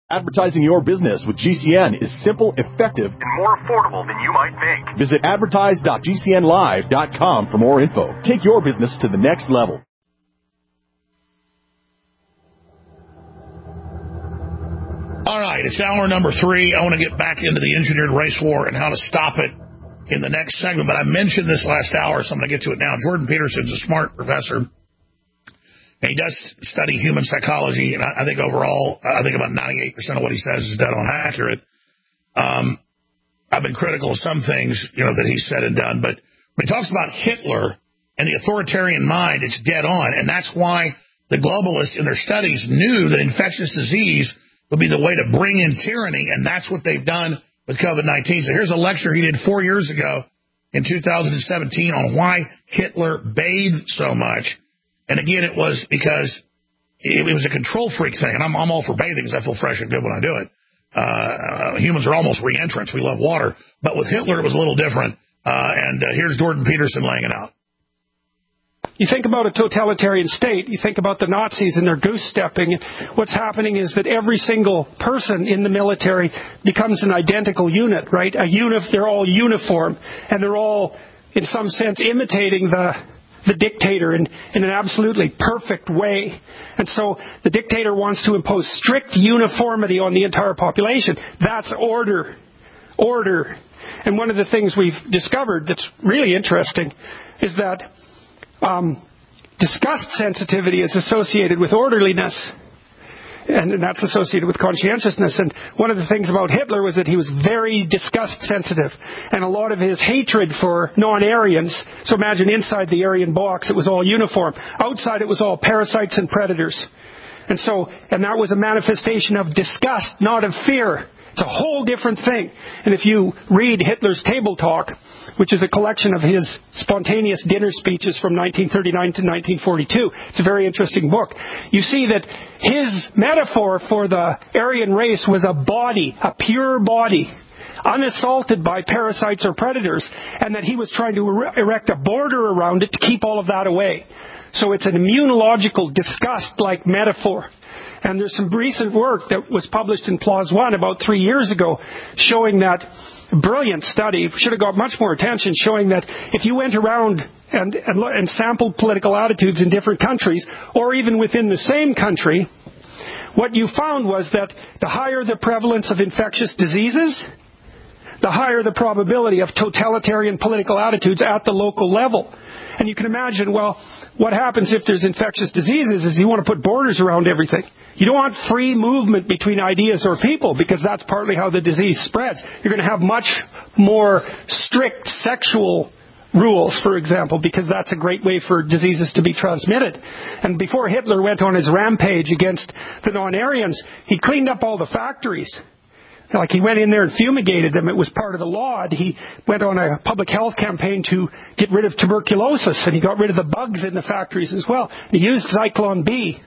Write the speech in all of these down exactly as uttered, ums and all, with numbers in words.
Advertising your business with G C N is simple, effective, and more affordable than you might think. Visit advertise dot g c n live dot com for more info. Take your business to the next level. All right, it's hour number three. I want to get back into the engineered race war and how to stop it in the next segment. But I mentioned this last hour, so I'm going to get to it now. Jordan Peterson's a smart professor. And he does study human psychology, and I, I think overall, I think about ninety-eight percent of what he says is dead on accurate. Um, I've been critical of some things, you know, that he's said and done, but when he talks about Hitler and the authoritarian mind, it's dead on, and that's why the globalists in their studies knew that infectious disease would be the way to bring in tyranny, and that's what they've done with COVID nineteen. So here's a lecture he did four years ago in two thousand seventeen on why Hitler bathed so much. And again, it was because it, it was a control freak thing. And I'm, I'm all for bathing because I feel fresh and good when I do it. Uh, humans are almost re-entrants. We love water. But with Hitler, it was a little different. Uh, and uh, here's Jordan Peterson laying it out. You think about a totalitarian state, you think about the Nazis and their goose-stepping. What's happening is that every single person in the military becomes an identical unit, right? A unif- they're all uniform, and they're all, in some sense, imitating the... the dictator in, in an absolutely perfect way. And so the dictator wants to impose strict uniformity on the entire population. That's order. Order. And one of the things we've discovered that's really interesting is that um, disgust sensitivity is associated with orderliness. And that's associated with conscientiousness. And one of the things about Hitler was that he was very disgust sensitive. And a lot of his hatred for non-Aryans, so imagine inside the Aryan box it was all uniform. Outside it was all parasites and predators. And so, and that was a manifestation of disgust, not of fear. It's a whole different thing. And if you read Hitler's Table Talk, which is a collection of his spontaneous dinner speeches from nineteen thirty-nine to nineteen forty-two, it's a very interesting book. You see that his metaphor for the Aryan race was a body, a pure body, unassaulted by parasites or predators, and that he was trying to erect a border around it to keep all of that away. So it's an immunological disgust-like metaphor. And there's some recent work that was published in PLOS One about three years ago showing that, brilliant study, should have got much more attention, showing that if you went around and, and, and sampled political attitudes in different countries, or even within the same country, what you found was that the higher the prevalence of infectious diseases, the higher the probability of totalitarian political attitudes at the local level. And you can imagine, well, what happens if there's infectious diseases is you want to put borders around everything. You don't want free movement between ideas or people because that's partly how the disease spreads. You're going to have much more strict sexual rules, for example, because that's a great way for diseases to be transmitted. And before Hitler went on his rampage against the non-Aryans, he cleaned up all the factories. Like he went in there and fumigated them. It was part of the law. He went on a public health campaign to get rid of tuberculosis, and he got rid of the bugs in the factories as well. He used Zyklon B.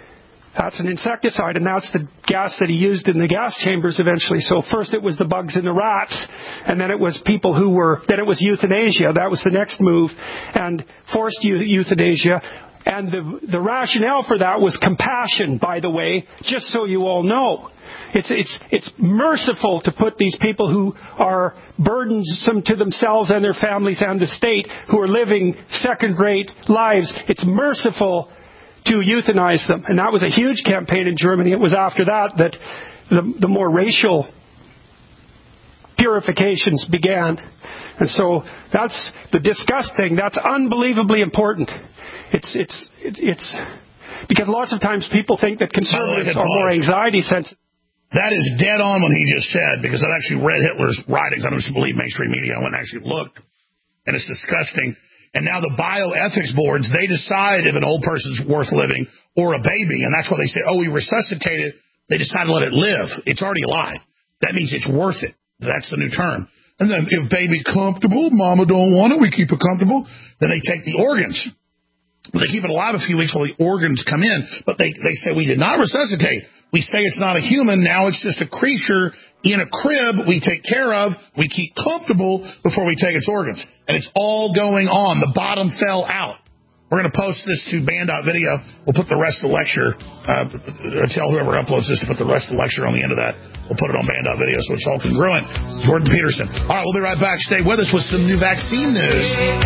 That's an insecticide, and that's the gas that he used in the gas chambers eventually. So first it was the bugs in the rats, and then it was people who were, then it was euthanasia. That was the next move, and forced euthanasia. And the, the rationale for that was compassion, by the way, just so you all know. It's, it's, it's merciful to put these people who are burdensome to themselves and their families and the state, who are living second-rate lives. It's merciful to euthanize them. And that was a huge campaign in Germany. It was after that that the, the more racial purifications began. And so that's the disgust thing. That's unbelievably important. It's, it's, it's, because lots of times people think that conservatives are more anxiety sensitive. That is dead on what he just said, because I've actually read Hitler's writings. I don't just believe mainstream media. I went and actually looked, and it's disgusting. And now the bioethics boards, they decide if an old person's worth living or a baby, and that's why they say, oh, we resuscitated. They decide to let it live. It's already alive. That means it's worth it. That's the new term. And then if baby's comfortable, mama don't want it, we keep it comfortable, then they take the organs. But they keep it alive a few weeks while the organs come in, but they, they say we did not resuscitate. We say it's not a human. Now it's just a creature in a crib we take care of. We keep comfortable before we take its organs. And it's all going on. The bottom fell out. We're going to post this to Band.video. We'll put the rest of the lecture, uh, tell whoever uploads this to put the rest of the lecture on the end of that. We'll put it on Band.video so it's all congruent. Jordan Peterson. All right, we'll be right back. Stay with us with some new vaccine news.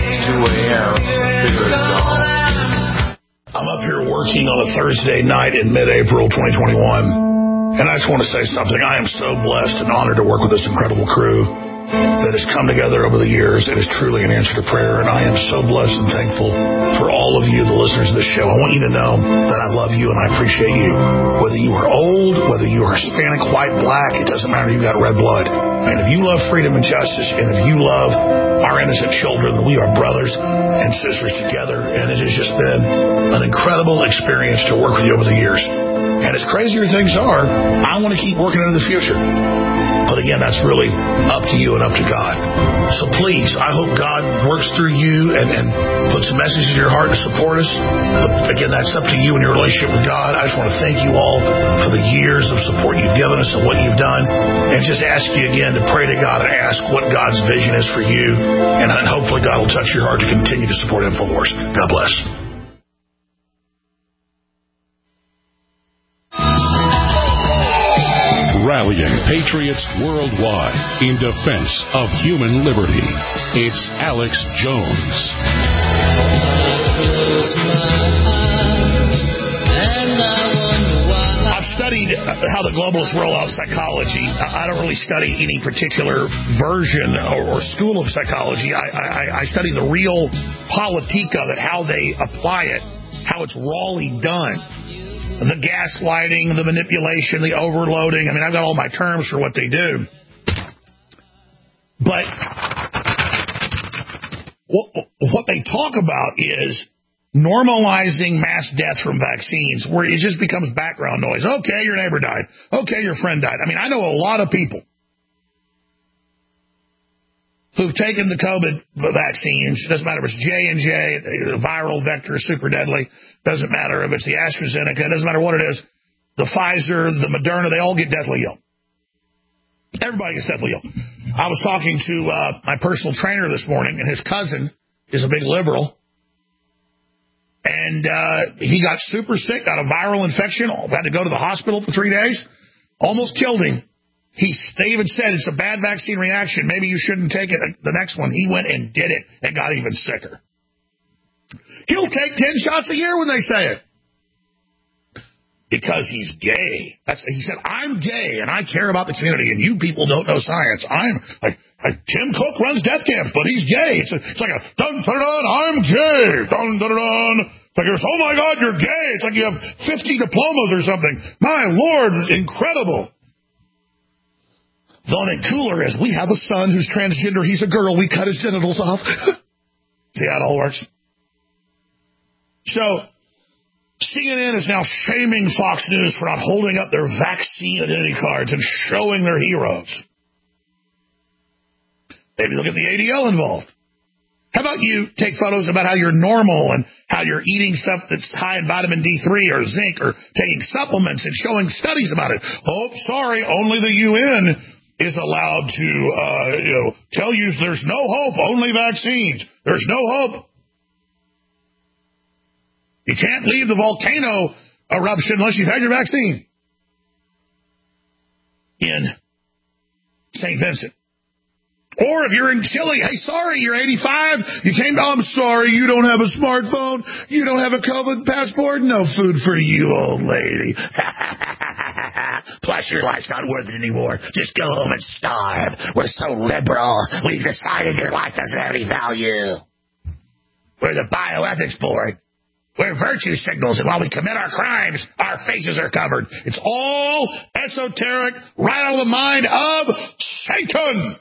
I'm up here working on a Thursday night in mid-April twenty twenty-one, and I just want to say something. I am so blessed and honored to work with this incredible crew that has come together over the years. It is truly an answer to prayer, and I am so blessed and thankful for all of you, the listeners of this show. I want you to know that I love you and I appreciate you. Whether you are old, whether you are Hispanic, white, black, it doesn't matter. You've got red blood. And if you love freedom and justice, and if you love our innocent children, we are brothers and sisters together, and it has just been an incredible experience to work with you over the years. And as crazy as things are, I want to keep working into the future. But again, that's really up to you and up to God. So please, I hope God works through you and, and puts a message in your heart to support us. But again, that's up to you and your relationship with God. I just want to thank you all for the years of support you've given us and what you've done. And just ask you again to pray to God and ask what God's vision is for you. And, and hopefully God will touch your heart to continue to support InfoWars. God bless. Rallying patriots worldwide in defense of human liberty. It's Alex Jones. I've studied how the globalists roll out psychology. I don't really study any particular version or, or school of psychology. I, I, I study the real politique of it, how they apply it, how it's rawly done. The gaslighting, the manipulation, the overloading. I mean, I've got all my terms for what they do. But what they talk about is normalizing mass death from vaccines, where it just becomes background noise. Okay, your neighbor died. Okay, your friend died. I mean, I know a lot of people who've taken the COVID vaccines. It doesn't matter if it's J and J, viral vector, super deadly. Doesn't matter if it's the AstraZeneca. It doesn't matter what it is. The Pfizer, the Moderna, they all get deathly ill. Everybody gets deathly ill. I was talking to uh, my personal trainer this morning, and his cousin is a big liberal. And uh, he got super sick, got a viral infection, had to go to the hospital for three days, almost killed him. He, they even said it's a bad vaccine reaction. Maybe you shouldn't take it. The next one, he went and did it and got even sicker. He'll take ten shots a year when they say it. Because he's gay. That's, he said, I'm gay and I care about the community and you people don't know science. I'm like, like Tim Cook runs death camps, but he's gay. It's, a, it's like a dun dun dun, I'm gay. Dun dun dun. It's like, oh my God, you're gay. It's like you have fifty diplomas or something. My Lord, incredible. The only cooler is we have a son who's transgender. He's a girl. We cut his genitals off. See how it all works? So, C N N is now shaming Fox News for not holding up their vaccine identity cards and showing their heroes. Maybe they'll get the A D L involved. How about you take photos about how you're normal and how you're eating stuff that's high in vitamin D three or zinc or taking supplements and showing studies about it? Oh, sorry, only the U N is allowed to uh, you know, tell you there's no hope, only vaccines. There's no hope. You can't leave the volcano eruption unless you've had your vaccine. In Saint Vincent. Or if you're in Chile, hey, sorry, you're eighty-five. You came down, I'm sorry, you don't have a smartphone. You don't have a COVID passport. No food for you, old lady. Plus, your life's not worth it anymore. Just go home and starve. We're so liberal. We've decided your life doesn't have any value. We're the Bioethics Board. We're virtue signals, and while we commit our crimes, our faces are covered. It's all esoteric, right out of the mind of Satan.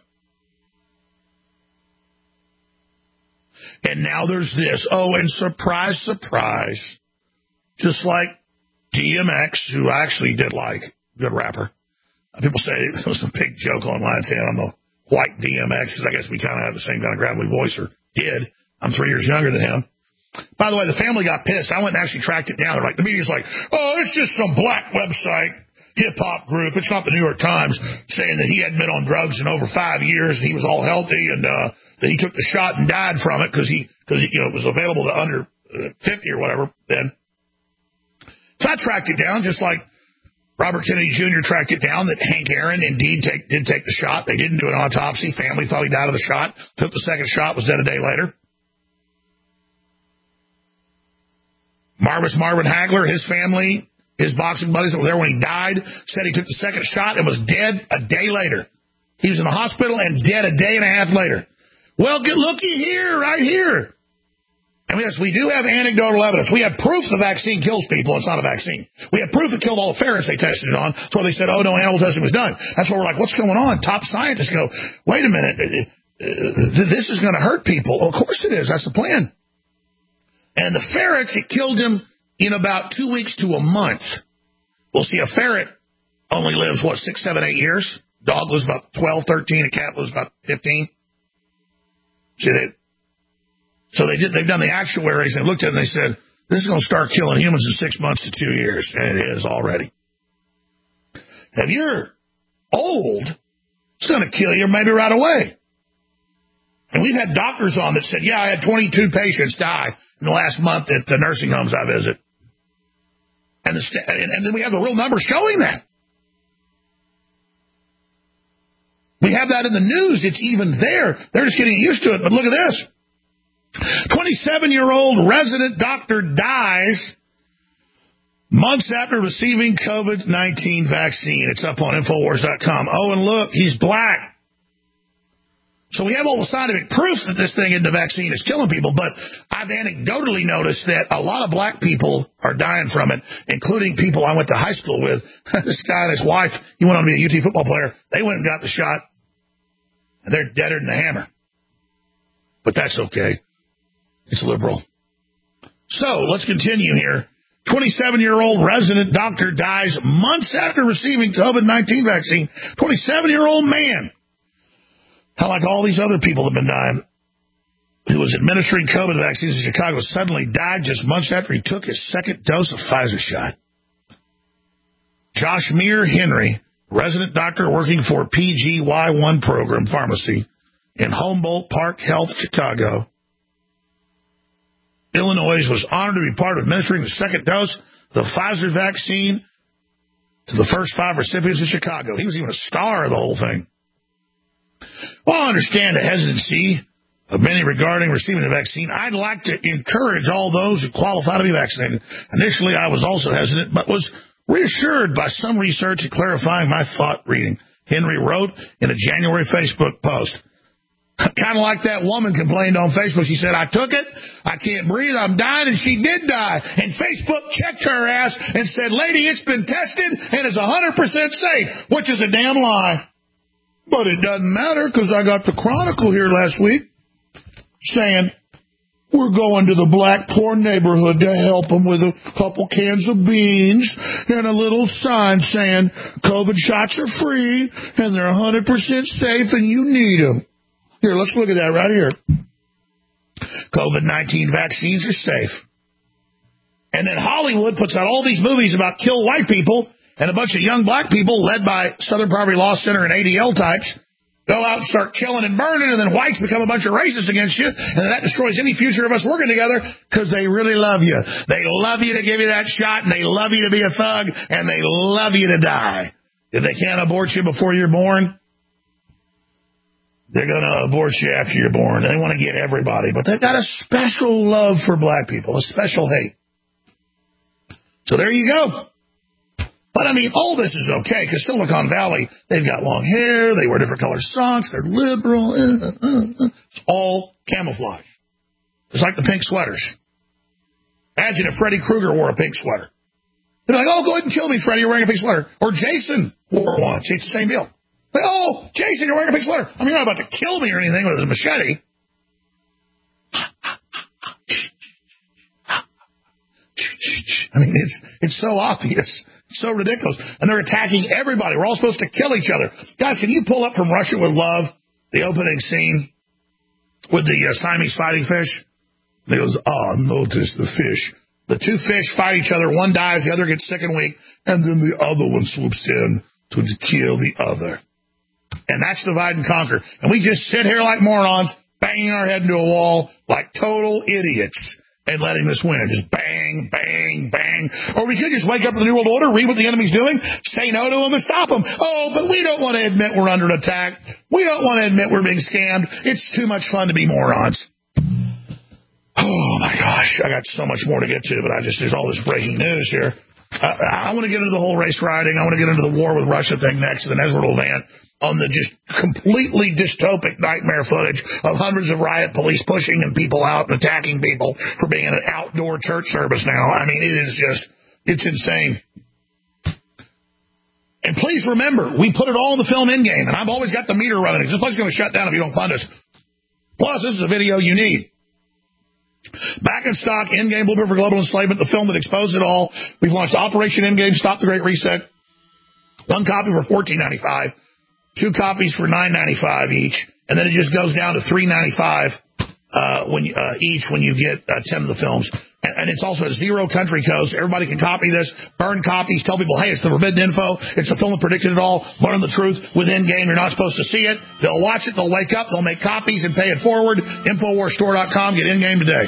And now there's this. Oh, and surprise, surprise. Just like D M X, who I actually did like, good rapper. People say there was a big joke online saying I'm the white D M X, because I guess we kind of have the same kind of gravelly voice, or did. I'm three years younger than him. By the way, the family got pissed. I went and actually tracked it down. They're like, the media's like, oh, it's just some black website, hip-hop group. It's not the New York Times, saying that he hadn't been on drugs in over five years and he was all healthy, and uh, that he took the shot and died from it because he, because you know, it was available to under fifty or whatever then. So I tracked it down, just like Robert Kennedy Junior tracked it down that Hank Aaron indeed take, did take the shot. They didn't do an autopsy. Family thought he died of the shot. Took the second shot, was dead a day later. Marvis Marvin Hagler, his family, his boxing buddies that were there when he died, said he took the second shot and was dead a day later. He was in the hospital and dead a day and a half later. Well, get looky here, right here. And yes, we do have anecdotal evidence. We have proof the vaccine kills people. It's not a vaccine. We have proof it killed all the ferrets they tested it on. So they said, oh, no, animal testing was done. That's why we're like, what's going on? Top scientists go, wait a minute. This is going to hurt people. Well, of course it is. That's the plan. And the ferrets, it killed them in about two weeks to a month. We'll see, a ferret only lives, what, six, seven, eight years? Dog lives about twelve, thirteen. A cat lives about fifteen. See, they... So they did, they've done the actuaries and looked at it and they said, this is going to start killing humans in six months to two years. And it is already. If you're old, it's going to kill you maybe right away. And we've had doctors on that said, yeah, I had twenty-two patients die in the last month at the nursing homes I visit. And, the st- and, and then we have the real numbers showing that. We have that in the news. It's even there. They're just getting used to it. But look at this. twenty-seven-year-old resident doctor dies months after receiving COVID nineteen vaccine. It's up on Infowars dot com. Oh, and look, he's black. So we have all the scientific proof that this thing in the vaccine is killing people, but I've anecdotally noticed that a lot of black people are dying from it, including people I went to high school with. This guy and his wife, he went on to be a U T football player. They went and got the shot, and they're deader than a hammer. But that's okay. It's liberal. So let's continue here. twenty-seven-year-old resident doctor dies months after receiving COVID nineteen vaccine. twenty-seven-year-old man. How like all these other people have been dying, who was administering COVID vaccines in Chicago, suddenly died just months after he took his second dose of Pfizer shot. Josh Meir Henry, resident doctor working for P G Y one program pharmacy in Humboldt Park Health, Chicago, Illinois, was honored to be part of administering the second dose of the Pfizer vaccine to the first five recipients in Chicago. He was even a star of the whole thing. Well, I understand the hesitancy of many regarding receiving the vaccine. I'd like to encourage all those who qualify to be vaccinated. Initially, I was also hesitant, but was reassured by some research and clarifying my thought reading, Henry wrote in a January Facebook post. Kind of like that woman complained on Facebook. She said, I took it, I can't breathe, I'm dying, and she did die. And Facebook checked her ass and said, lady, it's been tested and it's one hundred percent safe, which is a damn lie. But it doesn't matter because I got the Chronicle here last week saying, we're going to the black poor neighborhood to help them with a couple cans of beans and a little sign saying COVID shots are free and they're one hundred percent safe and you need them. Here, let's look at that right here. COVID nineteen vaccines are safe. And then Hollywood puts out all these movies about kill white people, and a bunch of young black people led by Southern Poverty Law Center and A D L types go out and start killing and burning, and then whites become a bunch of racists against you, and that destroys any future of us working together because they really love you. They love you to give you that shot, and they love you to be a thug, and they love you to die. If they can't abort you before you're born, they're going to abort you after you're born. They want to get everybody, but they've got a special love for black people, a special hate. So there you go. But, I mean, all this is okay, because Silicon Valley, they've got long hair, they wear different colored socks, they're liberal. Uh, uh, uh. It's all camouflage. It's like the pink sweaters. Imagine if Freddy Krueger wore a pink sweater. They'd be like, oh, go ahead and kill me, Freddy, you're wearing a pink sweater. Or Jason wore one. See, it's the same deal. Like, oh, Jason, you're wearing a pink sweater. I mean, you're not about to kill me or anything with a machete. I mean, it's it's so obvious. It's so ridiculous. And they're attacking everybody. We're all supposed to kill each other. Guys, can you pull up from Russia with Love, the opening scene with the uh, Siamese fighting fish? And he goes, ah, notice the fish. The two fish fight each other. One dies, the other gets sick and weak, and then the other one swoops in to kill the other. And that's divide and conquer. And we just sit here like morons, banging our head into a wall like total idiots. and letting this win. Just bang, bang, bang. Or we could just wake up to the New World Order, read what the enemy's doing, say no to them, and stop them. Oh, but we don't want to admit we're under attack. We don't want to admit we're being scammed. It's too much fun to be morons. Oh, my gosh. I got so much more to get to, but I just, there's all this breaking news here. Uh, I want to get into the whole race rioting. I want to get into the war with Russia thing next, and then Ezra Levant on the just completely dystopic nightmare footage of hundreds of riot police pushing and people out and attacking people for being in an outdoor church service now. I mean, it is just, it's insane. And please remember, we put it all in the film Endgame, and I've always got the meter running. This place is going to shut down if you don't fund us. Plus, this is a video you need. Back in stock, Endgame, Blueprint for Global Enslavement, the film that exposed it all. We've launched Operation Endgame, Stop the Great Reset. One copy for fourteen ninety-five, two copies for nine ninety-five each, and then it just goes down to three ninety-five uh, when you, uh, each when you get uh, ten of the films. And, and it's also a zero country code, so everybody can copy this, burn copies, tell people, hey, it's the forbidden info, it's the film that predicted it all, learn the truth with Endgame, you're not supposed to see it. They'll watch it, they'll wake up, they'll make copies and pay it forward. Infowars Store dot com, get Endgame today.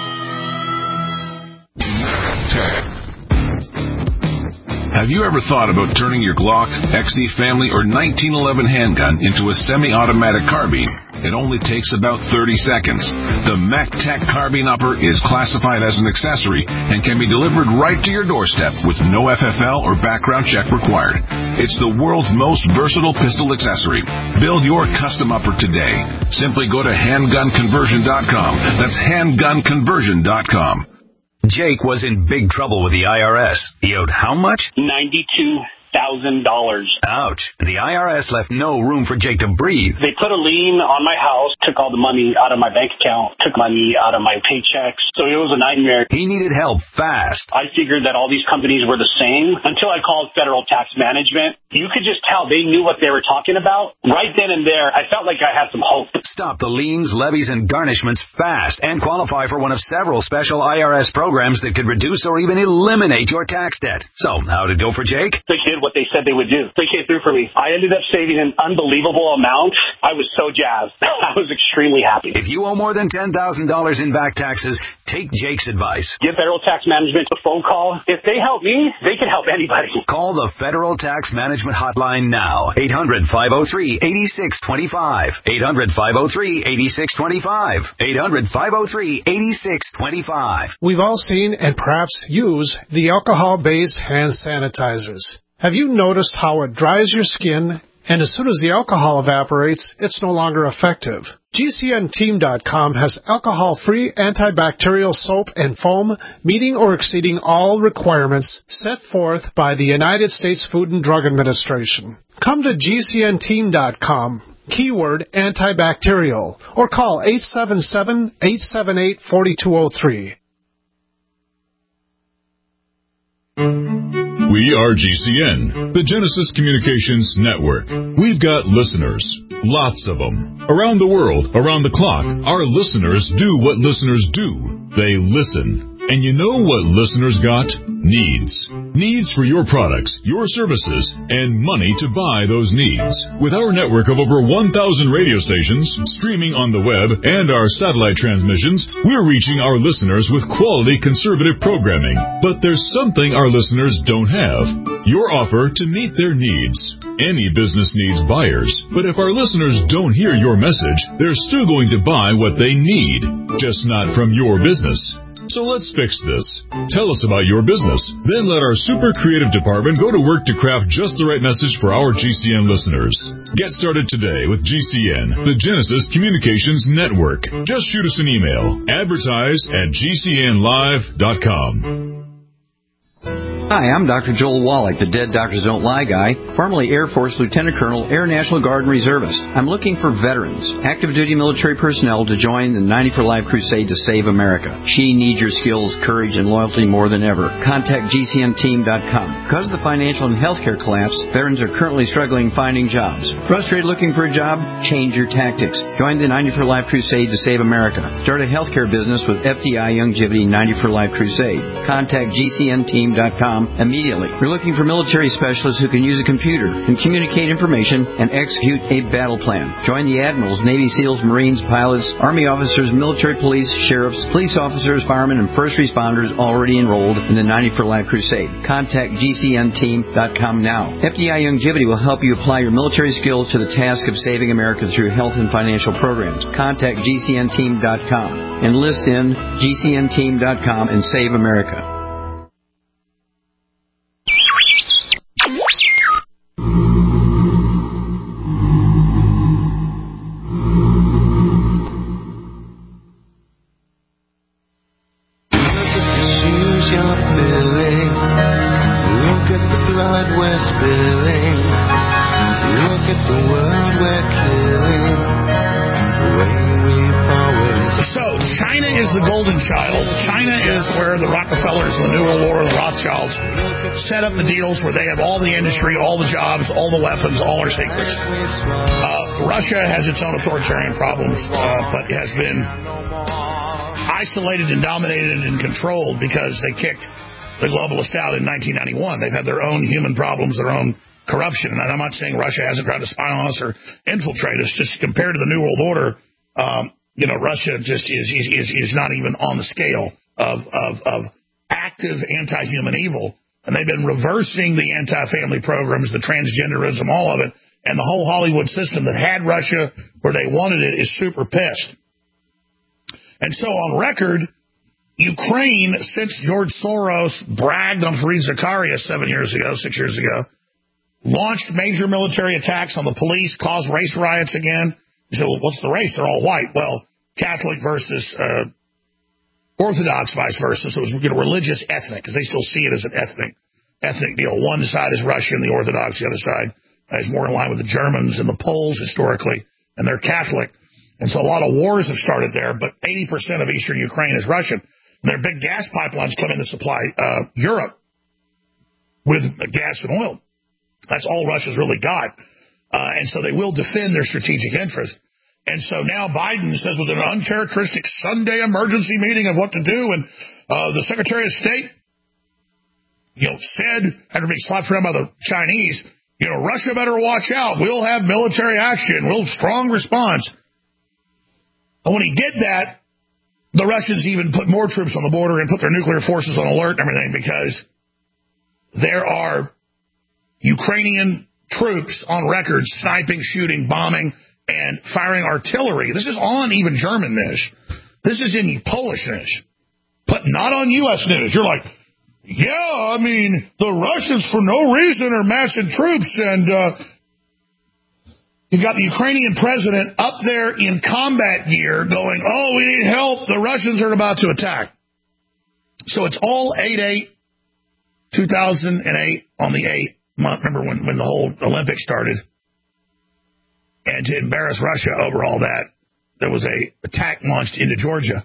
Have you ever thought about turning your Glock, X D Family, or nineteen eleven handgun into a semi-automatic carbine? It only takes about thirty seconds. The MacTech Carbine Upper is classified as an accessory and can be delivered right to your doorstep with no F F L or background check required. It's the world's most versatile pistol accessory. Build your custom upper today. Simply go to handgun conversion dot com. That's handgun conversion dot com. Jake was in big trouble with the I R S. He owed how much? ninety-two thousand dollars. Ouch. The I R S left no room for Jake to breathe. They put a lien on my house, took all the money out of my bank account, took money out of my paychecks. So it was a nightmare. He needed help fast. I figured that all these companies were the same until I called Federal Tax Management. You could just tell they knew what they were talking about. Right then and there, I felt like I had some hope. Stop the liens, levies, and garnishments fast and qualify for one of several special I R S programs that could reduce or even eliminate your tax debt. So, how'd it go for Jake? They did what they said they would do. They came through for me. I ended up saving an unbelievable amount. I was so jazzed. I was extremely happy. If you owe more than ten thousand dollars in back taxes, take Jake's advice. Give Federal Tax Management a phone call. If they help me, they can help anybody. Call the Federal Tax Management Hotline now. eight hundred, five oh three, eight six two five. eight hundred, five oh three, eight six two five. eight hundred, five oh three, eight six two five. We've all seen and perhaps use the alcohol-based hand sanitizers. Have you noticed how it dries your skin, and as soon as the alcohol evaporates, it's no longer effective? G C N team dot com has alcohol-free antibacterial soap and foam meeting or exceeding all requirements set forth by the United States Food and Drug Administration. Come to G C N team dot com, keyword antibacterial, or call eight seven seven, eight seven eight, four two zero three. We are G C N, the Genesis Communications Network. We've got listeners, lots of them. Around the world, around the clock, our listeners do what listeners do. They listen. And you know what listeners got? Needs. Needs for your products, your services, and money to buy those needs. With our network of over one thousand radio stations, streaming on the web, and our satellite transmissions, we're reaching our listeners with quality conservative programming. But there's something our listeners don't have. Your offer to meet their needs. Any business needs buyers, but if our listeners don't hear your message, they're still going to buy what they need, just not from your business. So let's fix this. Tell us about your business. Then let our super creative department go to work to craft just the right message for our G C N listeners. Get started today with G C N, the Genesis Communications Network. Just shoot us an email. Advertise at G C N live dot com. Hi, I'm Doctor Joel Wallach, the Dead Doctors Don't Lie guy, formerly Air Force Lieutenant Colonel, Air National Guard and Reservist. I'm looking for veterans, active duty military personnel to join the ninety for Life crusade to save America. She needs your skills, courage, and loyalty more than ever. Contact G C N team dot com. Because of the financial and healthcare collapse, veterans are currently struggling finding jobs. Frustrated looking for a job? Change your tactics. Join the ninety for Life crusade to save America. Start a healthcare business with F D I Longevity ninety for Life crusade. Contact G C N team dot com. com immediately. We're looking for military specialists who can use a computer and communicate information and execute a battle plan. Join the admirals, Navy SEALs, Marines, pilots, Army officers, military police, sheriffs, police officers, firemen, and first responders already enrolled in the ninety for Life Crusade. Contact G C N team dot com now. F D I Longevity will help you apply your military skills to the task of saving America through health and financial programs. Contact G C N team dot com. Enlist in G C N team dot com and save America. Set up the deals where they have all the industry, all the jobs, all the weapons, all our secrets. Uh, Russia has its own authoritarian problems, uh, but it has been isolated and dominated and controlled because they kicked the globalists out in nineteen ninety-one. They've had their own human problems, their own corruption. And I'm not saying Russia hasn't tried to spy on us or infiltrate us. Just compared to the New World Order, um, you know, Russia just is, is, is not even on the scale of, of, of active anti-human evil. And they've been reversing the anti-family programs, the transgenderism, all of it. And the whole Hollywood system that had Russia where they wanted it is super pissed. And so on record, Ukraine, since George Soros bragged on Fareed Zakaria seven years ago, six years ago, launched major military attacks on the police, caused race riots again. You say, well, what's the race? They're all white. Well, Catholic versus uh, Orthodox, vice versa. So it was, you know, religious, ethnic, because they still see it as an ethnic ethnic deal. One side is Russian, the Orthodox. The other side is more in line with the Germans and the Poles historically, and they're Catholic. And so a lot of wars have started there, but eighty percent of eastern Ukraine is Russian. And there are big gas pipelines coming that supply uh, Europe with gas and oil. That's all Russia's really got. Uh, and so they will defend their strategic interest. And so now Biden says it was an uncharacteristic Sunday emergency meeting of what to do. And uh, the Secretary of State, you know, said, after being slapped around by the Chinese, you know, Russia better watch out. We'll have military action. We'll strong response. And when he did that, the Russians even put more troops on the border and put their nuclear forces on alert and everything, because there are Ukrainian troops on record sniping, shooting, bombing, and firing artillery. This is on even German news. This is in Polish news, but not on U S news. You're like, yeah, I mean, the Russians for no reason are massing troops, and uh, you've got the Ukrainian president up there in combat gear going, oh, we need help. The Russians are about to attack. So it's all eight eight two thousand eight on the eighth month. Remember when, when the whole Olympics started? And to embarrass Russia over all that, there was a attack launched into Georgia,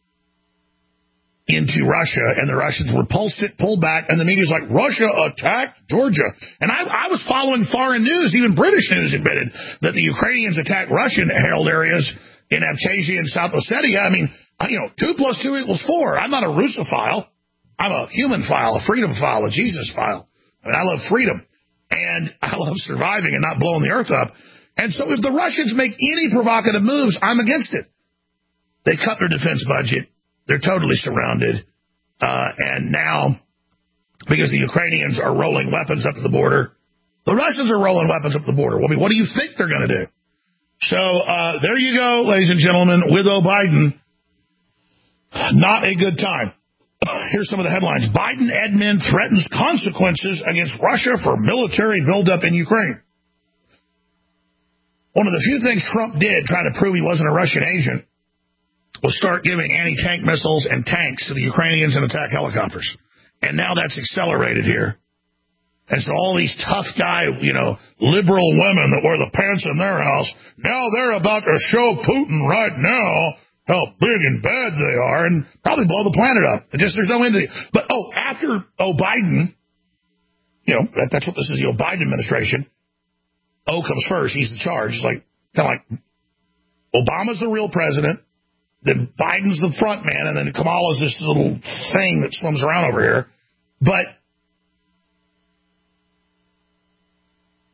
into Russia, and the Russians repulsed it, pulled back, and the media's like, Russia attacked Georgia. And I, I was following foreign news, even British news admitted that the Ukrainians attacked Russian held areas in Abkhazia and South Ossetia. I mean, you know, two plus two equals four. I'm not a Russophile. I'm a human file, a freedom file, a Jesus file. I mean, I love freedom, and I love surviving and not blowing the earth up. And so if the Russians make any provocative moves, I'm against it. They cut their defense budget. They're totally surrounded. Uh, and now, because the Ukrainians are rolling weapons up to the border, the Russians are rolling weapons up the border. Well, I mean, what do you think they're going to do? So uh, there you go, ladies and gentlemen, with Joe Biden. Not a good time. Here's some of the headlines. Biden admin threatens consequences against Russia for military buildup in Ukraine. One of the few things Trump did trying to prove he wasn't a Russian agent was start giving anti-tank missiles and tanks to the Ukrainians and attack helicopters. And now that's accelerated here. And so all these tough guy, you know, liberal women that wear the pants in their house, now they're about to show Putin right now how big and bad they are and probably blow the planet up. It just, there's no end to it. But, oh, after oh, Biden, you know, that, that's what this is, the Biden administration. O comes first. He's the charge. It's like, kind of like Obama's the real president, then Biden's the front man, and then Kamala's this little thing that swims around over here. But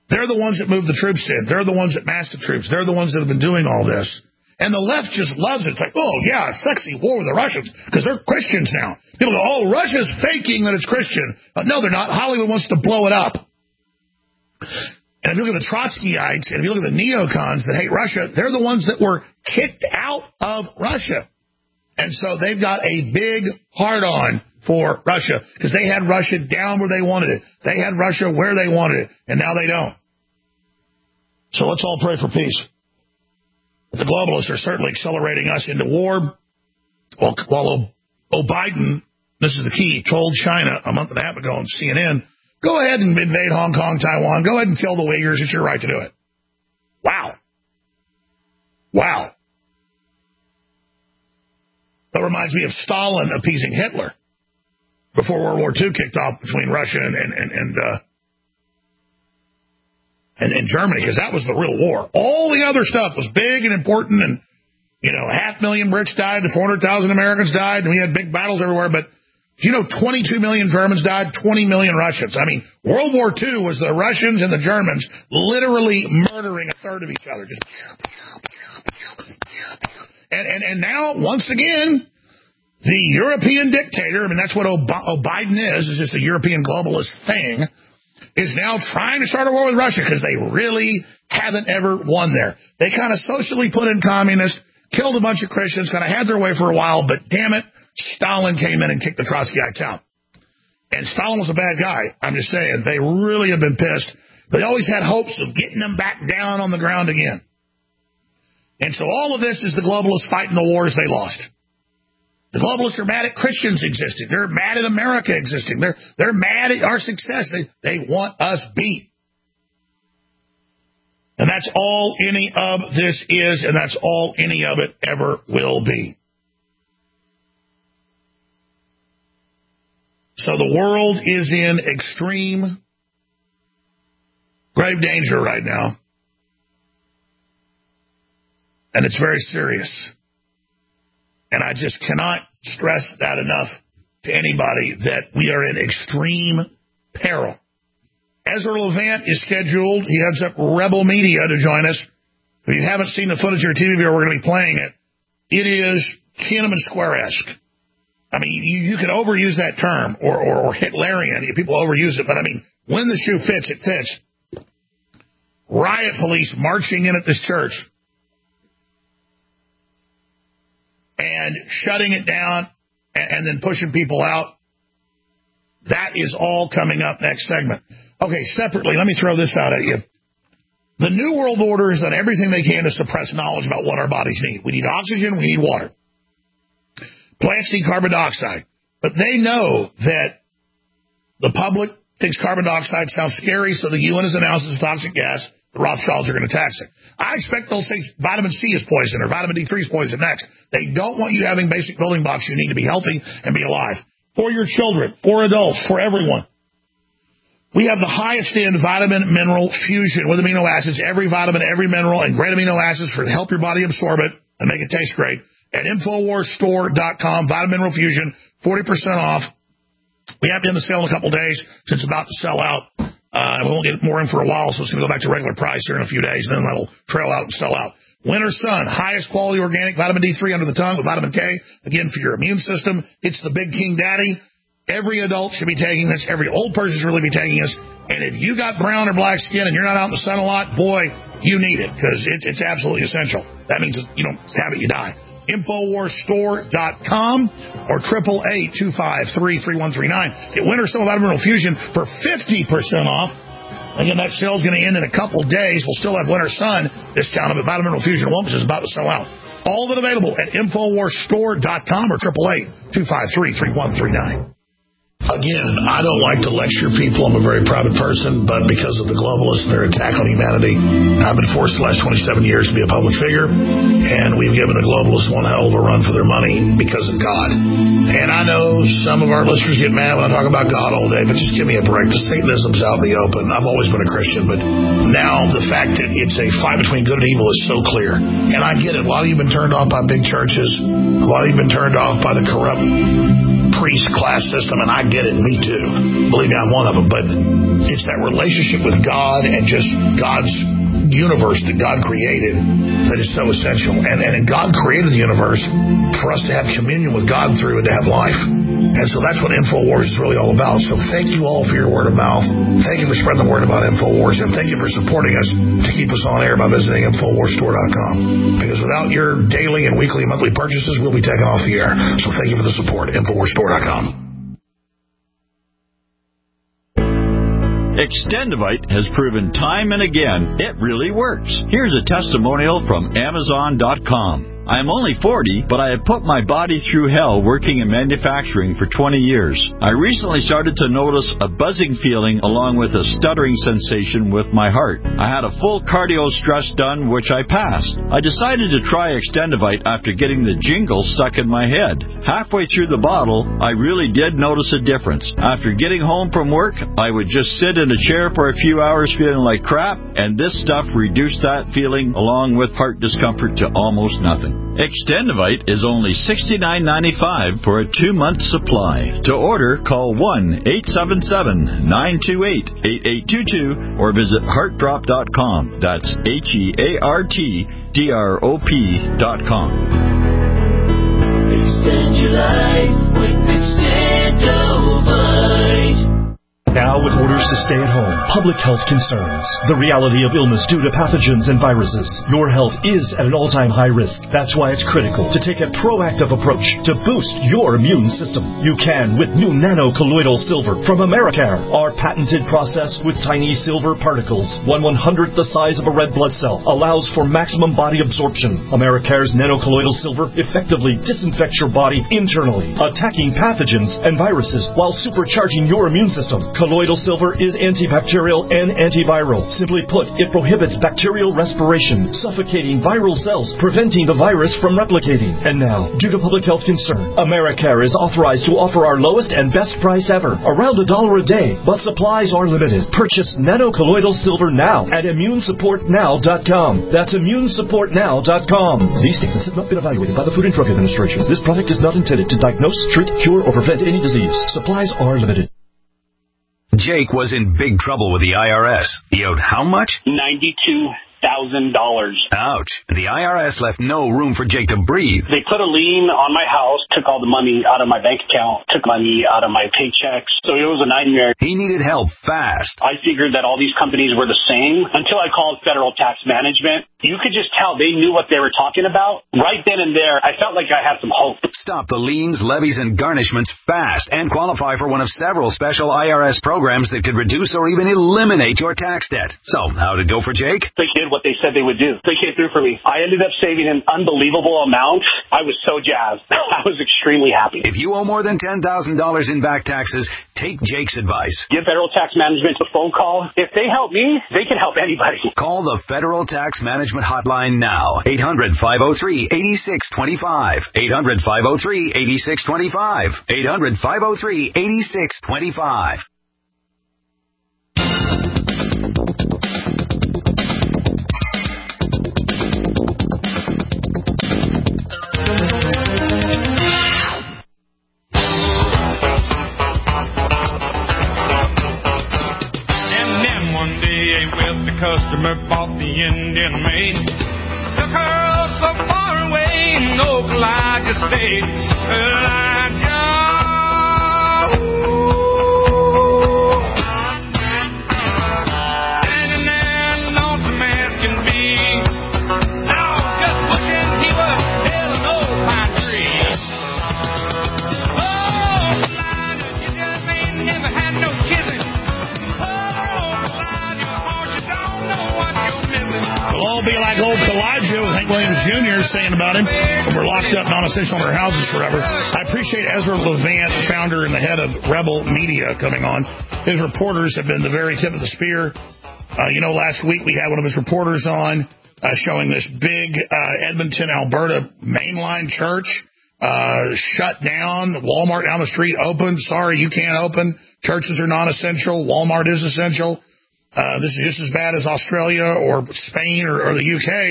They're the ones that move the troops in. They're the ones that mass the troops. They're the ones that have been doing all this. And the left just loves it. It's like, oh, yeah, sexy war with the Russians, because they're Christians now. People go, oh, Russia's faking that it's Christian. But no, they're not. Hollywood wants to blow it up. And if you look at the Trotskyites, and if you look at the neocons that hate Russia, they're the ones that were kicked out of Russia. And so they've got a big hard-on for Russia, because they had Russia down where they wanted it. They had Russia where they wanted it, and now they don't. So let's all pray for peace. The globalists are certainly accelerating us into war. While, while oh, Biden, this is the key, told China a month and a half ago on C N N, go ahead and invade Hong Kong, Taiwan. Go ahead and kill the Uyghurs. It's your right to do it. Wow. Wow. That reminds me of Stalin appeasing Hitler before World War Two kicked off between Russia and, and, and, and uh, And in Germany, because that was the real war. All the other stuff was big and important, and, you know, half million Brits died, and four hundred thousand Americans died, and we had big battles everywhere. But, you know, twenty-two million Germans died, twenty million Russians. I mean, World War Two was the Russians and the Germans literally murdering a third of each other. Just and, and, and now, once again, the European dictator, I mean, that's what Ob- Ob- Biden is, is just a European globalist thing, is now trying to start a war with Russia because they really haven't ever won there. They kind of socially put in communists, killed a bunch of Christians, kind of had their way for a while, but damn it, Stalin came in and kicked the Trotskyites out. And Stalin was a bad guy. I'm just saying, they really have been pissed. They always had hopes of getting them back down on the ground again. And so all of this is the globalists fighting the wars they lost. The globalists are mad at Christians existing. They're mad at America existing. They're they're mad at our success. They they want us beat. And that's all any of this is, and that's all any of it ever will be. So the world is in extreme, grave danger right now. And it's very serious. And I just cannot stress that enough to anybody that we are in extreme peril. Ezra Levant is scheduled. He heads up Rebel Media to join us. If you haven't seen the footage or T V viewer, we're going to be playing it. It is Tiananmen Square-esque. I mean, you, you could overuse that term, or, or, or Hitlerian. People overuse it, but I mean, when the shoe fits, it fits. Riot police marching in at this church and shutting it down and, and then pushing people out. That is all coming up next segment. Okay, separately, let me throw this out at you. The New World Order has done everything they can to suppress knowledge about what our bodies need. We need oxygen, we need water. Plants need carbon dioxide. But they know that the public thinks carbon dioxide sounds scary, so the U N has announced it's a toxic gas. The Rothschilds are going to tax it. I expect they'll say vitamin C is poison or vitamin D three is poison next. They don't want you having basic building blocks you need to be healthy and be alive. For your children, for adults, for everyone. We have the highest end vitamin mineral fusion with amino acids, every vitamin, every mineral, and great amino acids for to help your body absorb it and make it taste great. At Infowars Store dot com, Vitamin Mineral Fusion, forty percent off. We have it in the sale in a couple days since it's about to sell out. Uh, we won't get more in for a while, so it's going to go back to regular price here in a few days, and then that'll trail out and sell out. Winter Sun, highest quality organic vitamin D three under the tongue with vitamin K. Again, for your immune system, it's the big king daddy. Every adult should be taking this. Every old person should really be taking this. And if you got brown or black skin and you're not out in the sun a lot, boy, you need it because it's, it's absolutely essential. That means that you don't have it, you die. Infowars Store dot com or triple eight two five three three one three nine. Get Winter Sun Vitamin Mineral Fusion for fifty percent off. Again, that sale's going to end in a couple days. We'll still have Winter Sun discounted, but Vitamin Mineral Fusion won't because it's about to sell out. All of it available at Infowars Store dot com or triple eight two five three three one three nine. Again, I don't like to lecture people. I'm a very private person, but because of the globalists and their attack on humanity, I've been forced the last twenty-seven years to be a public figure, and we've given the globalists one hell of a run for their money because of God. And I know some of our listeners get mad when I talk about God all day, but just give me a break. The Satanism's out in the open. I've always been a Christian, but now the fact that it's a fight between good and evil is so clear. And I get it. A lot of you have been turned off by big churches. A lot of you have been turned off by the corrupt priest class system, and I get it, me too. Believe me, I'm one of them. But it's that relationship with God and just God's universe that God created that is so essential. And, and God created the universe for us to have communion with God through and to have life. And so that's what InfoWars is really all about. So thank you all for your word of mouth. Thank you for spreading the word about InfoWars. And thank you for supporting us to keep us on air by visiting Infowars Store dot com. Because without your daily and weekly and monthly purchases, we'll be taken off the air. So thank you for the support. Infowars Store dot com. Extendivite has proven time and again it really works. Here's a testimonial from Amazon dot com. I'm only forty, but I have put my body through hell working in manufacturing for twenty years. I recently started to notice a buzzing feeling along with a stuttering sensation with my heart. I had a full cardio stress done, which I passed. I decided to try Extendivite after getting the jingle stuck in my head. Halfway through the bottle, I really did notice a difference. After getting home from work, I would just sit in a chair for a few hours feeling like crap, and this stuff reduced that feeling along with heart discomfort to almost nothing. Extendivite is only sixty-nine ninety-five for a two-month supply. To order, call one eight seven seven, nine two eight, eight eight two two or visit heart drop dot com. That's H E A R T D R O P dot com. Extend your life with Extendivite. Now with orders to stay at home, public health concerns, the reality of illness due to pathogens and viruses, your health is at an all-time high risk. That's why it's critical to take a proactive approach to boost your immune system. You can with new nano-colloidal silver from Americare. Our patented process with tiny silver particles, one one-hundredth the size of a red blood cell, allows for maximum body absorption. Americare's nano-colloidal silver effectively disinfects your body internally, attacking pathogens and viruses while supercharging your immune system. Colloidal silver is antibacterial and antiviral. Simply put, it prohibits bacterial respiration, suffocating viral cells, preventing the virus from replicating. And now, due to public health concern, Americare is authorized to offer our lowest and best price ever, around a dollar a day, but supplies are limited. Purchase nano-colloidal silver now at immune support now dot com. That's immune support now dot com. These statements have not been evaluated by the Food and Drug Administration. This product is not intended to diagnose, treat, cure, or prevent any disease. Supplies are limited. Jake was in big trouble with the I R S. He owed how much? ninety-two thousand dollars. Ouch. The I R S left no room for Jake to breathe. They put a lien on my house, took all the money out of my bank account, took money out of my paychecks. So it was a nightmare. He needed help fast. I figured that all these companies were the same until I called Federal Tax Management. You could just tell they knew what they were talking about. Right then and there, I felt like I had some hope. Stop the liens, levies, and garnishments fast and qualify for one of several special I R S programs that could reduce or even eliminate your tax debt. So, how'd it go for Jake? They did what they said they would do. They came through for me. I ended up saving an unbelievable amount. I was so jazzed. I was extremely happy. If you owe more than ten thousand dollars in back taxes, take Jake's advice. Give Federal Tax Management a phone call. If they help me, they can help anybody. Call the Federal Tax Management Hotline now. eight hundred, five oh three, eight six two five. eight hundred, five oh three, eight six two five. eight hundred, five oh three, eight six two five. Customer bought the Indian maid, took her out so far away in Okaloosa State. Elijah, ooh, standing there lonesome as can be. Now just wishing he was still an old pine tree. Oh, Elijah, you just ain't never had no kissing. We'll all be like old Elijah with Hank Williams Junior saying about him when we're locked up non-essential in our houses forever. I appreciate Ezra Levant, founder and the head of Rebel Media, coming on. His reporters have been the very tip of the spear. Uh, you know, last week we had one of his reporters on uh, showing this big uh, Edmonton, Alberta mainline church uh, shut down. Walmart down the street open. Sorry, you can't open. Churches are non-essential. Walmart is essential. Uh, this is just as bad as Australia or Spain or, or the U K.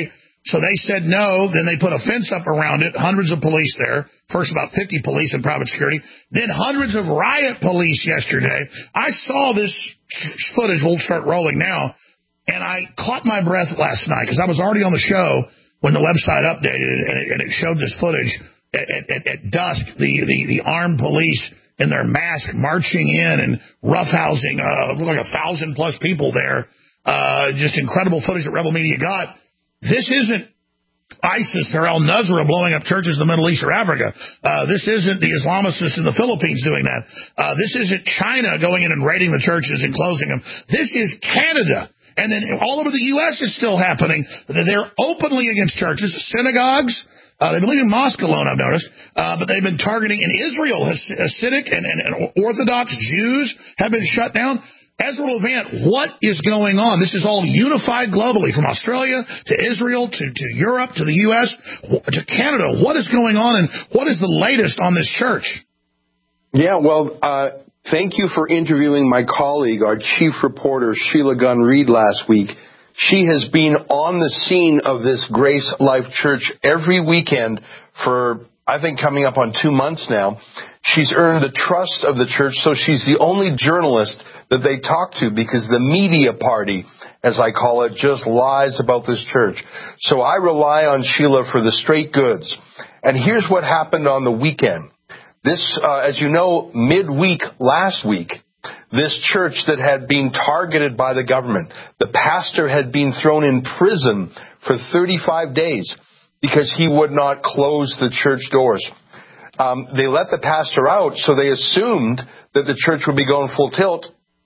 So they said no. Then they put a fence up around it, hundreds of police there. First about fifty police and private security. Then hundreds of riot police yesterday. I saw this footage. We'll start rolling now. And I caught my breath last night because I was already on the show when the website updated and it, and it showed this footage at, at, at dusk, the, the, the armed police in their mask marching in and roughhousing, uh, like a thousand plus people there. Uh, just incredible footage that Rebel Media got. This isn't ISIS or al-Nusra blowing up churches in the Middle East or Africa. Uh, this isn't the Islamicists in the Philippines doing that. Uh, this isn't China going in and raiding the churches and closing them. This is Canada. And then all over the U S it's still happening. They're openly against churches, synagogues. Uh, they believe in mosque alone, I've noticed. Uh, but they've been targeting in Israel. Hasidic and, and, and Orthodox Jews have been shut down. Ezra Levant, what is going on? This is all unified globally, from Australia to Israel to, to Europe to the U S to Canada. What is going on, and what is the latest on this church? Yeah, well, uh, thank you for interviewing my colleague, our chief reporter, Sheila Gunn Reid, last week. She has been on the scene of this Grace Life Church every weekend for, I think, coming up on two months now. She's earned the trust of the church, so she's the only journalist that they talk to, because the media party, as I call it, just lies about this church. So I rely on Sheila for the straight goods. And here's what happened on the weekend. This, uh, as you know, midweek last week, this church that had been targeted by the government, the pastor had been thrown in prison for thirty-five days because he would not close the church doors. Um, they let the pastor out, so they assumed that the church would be going full tilt.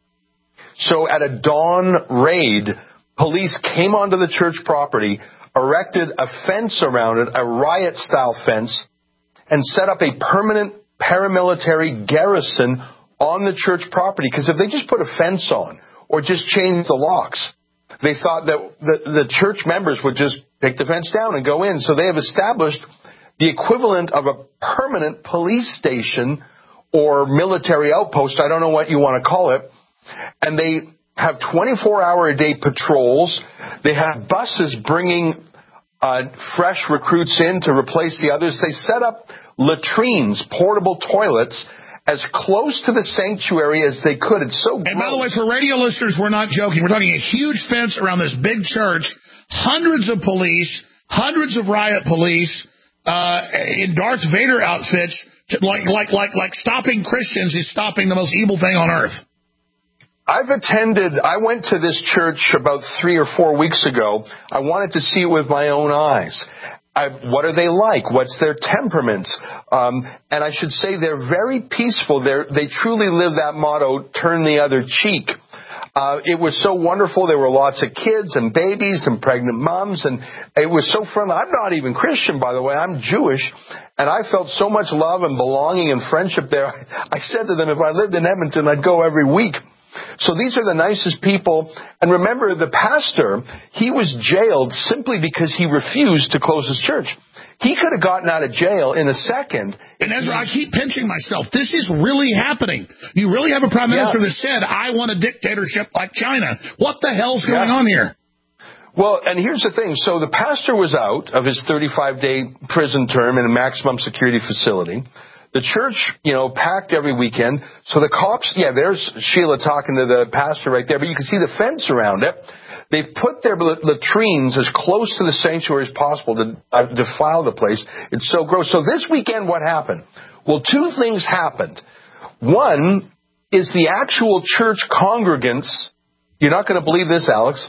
So at a dawn raid, police came onto the church property, erected a fence around it, a riot-style fence, and set up a permanent paramilitary garrison on the church property. Because if they just put a fence on or just change the locks, they thought that the, the church members would just take the fence down and go in. So they have established the equivalent of a permanent police station or military outpost. I don't know what you want to call it. And they have twenty-four hour a day patrols. They have buses bringing uh, fresh recruits in to replace the others. They set up latrines, portable toilets, as close to the sanctuary as they could. It's so gross. And by the way, for radio listeners, we're not joking. We're talking a huge fence around this big church, hundreds of police, hundreds of riot police, uh, in Darth Vader outfits, like, like, like, like stopping Christians is stopping the most evil thing on earth. I've attended, I went to this church about three or four weeks ago. I wanted to see it with my own eyes. I, what are they like? What's their temperament? Um, and I should say they're very peaceful. They're, they truly live that motto, turn the other cheek. Uh, it was so wonderful. There were lots of kids and babies and pregnant moms, and it was so friendly. I'm not even Christian, by the way. I'm Jewish, and I felt so much love and belonging and friendship there. I said to them, if I lived in Edmonton, I'd go every week. So these are the nicest people. And remember, the pastor, he was jailed simply because he refused to close his church. He could have gotten out of jail in a second. And Ezra, I keep pinching myself. This is really happening. You really have a prime minister yeah. that said, I want a dictatorship like China. What the hell's going yeah. on here? Well, and here's the thing. So the pastor was out of his thirty-five day prison term in a maximum security facility. The church, you know, packed every weekend. So the cops, yeah, there's Sheila talking to the pastor right there, but you can see the fence around it. They've put their latrines as close to the sanctuary as possible to uh, defile the place. It's so gross. So this weekend, what happened? Well, two things happened. One is the actual church congregants, you're not going to believe this, Alex,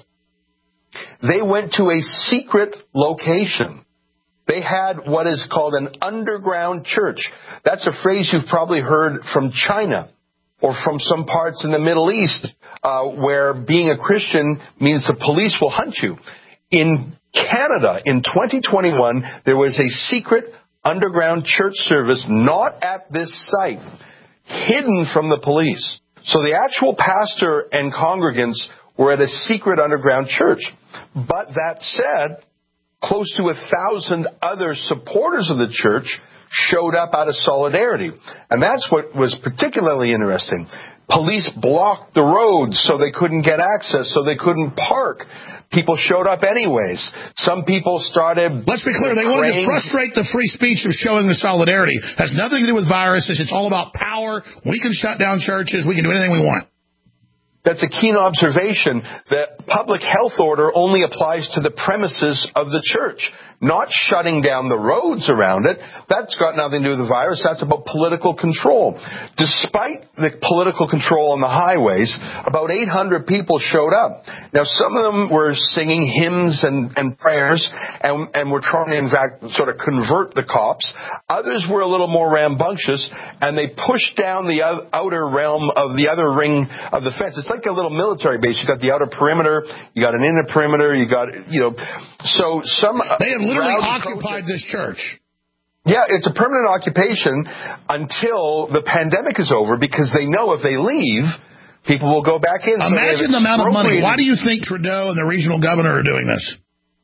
they went to a secret location. They had what is called an underground church. That's a phrase you've probably heard from China or from some parts in the Middle East, uh, where being a Christian means the police will hunt you. In Canada, in twenty twenty-one, there was a secret underground church service, not at this site, hidden from the police. So the actual pastor and congregants were at a secret underground church. But that said, close to a thousand other supporters of the church showed up out of solidarity. And that's what was particularly interesting. Police blocked the roads so they couldn't get access, so they couldn't park. People showed up anyways. Some people started... Let's be clear. They wanted to frustrate the free speech of showing the solidarity. It has nothing to do with viruses. It's all about power. We can shut down churches. We can do anything we want. That's a keen observation. The public health order only applies to the premises of the church, not shutting down the roads around it. That's got nothing to do with the virus. That's about political control. Despite the political control on the highways, about eight hundred people showed up. Now, some of them were singing hymns and, and prayers and, and were trying to, in fact, sort of convert the cops. Others were a little more rambunctious, and they pushed down the outer realm of the other ring of the fence. It's like a little military base. You got the outer perimeter, you got an inner perimeter, you got, you know, so some... They have literally occupied this church. Yeah, it's a permanent occupation until the pandemic is over, because they know if they leave, people will go back in. Imagine the amount of money. Why do you think Trudeau and the regional governor are doing this?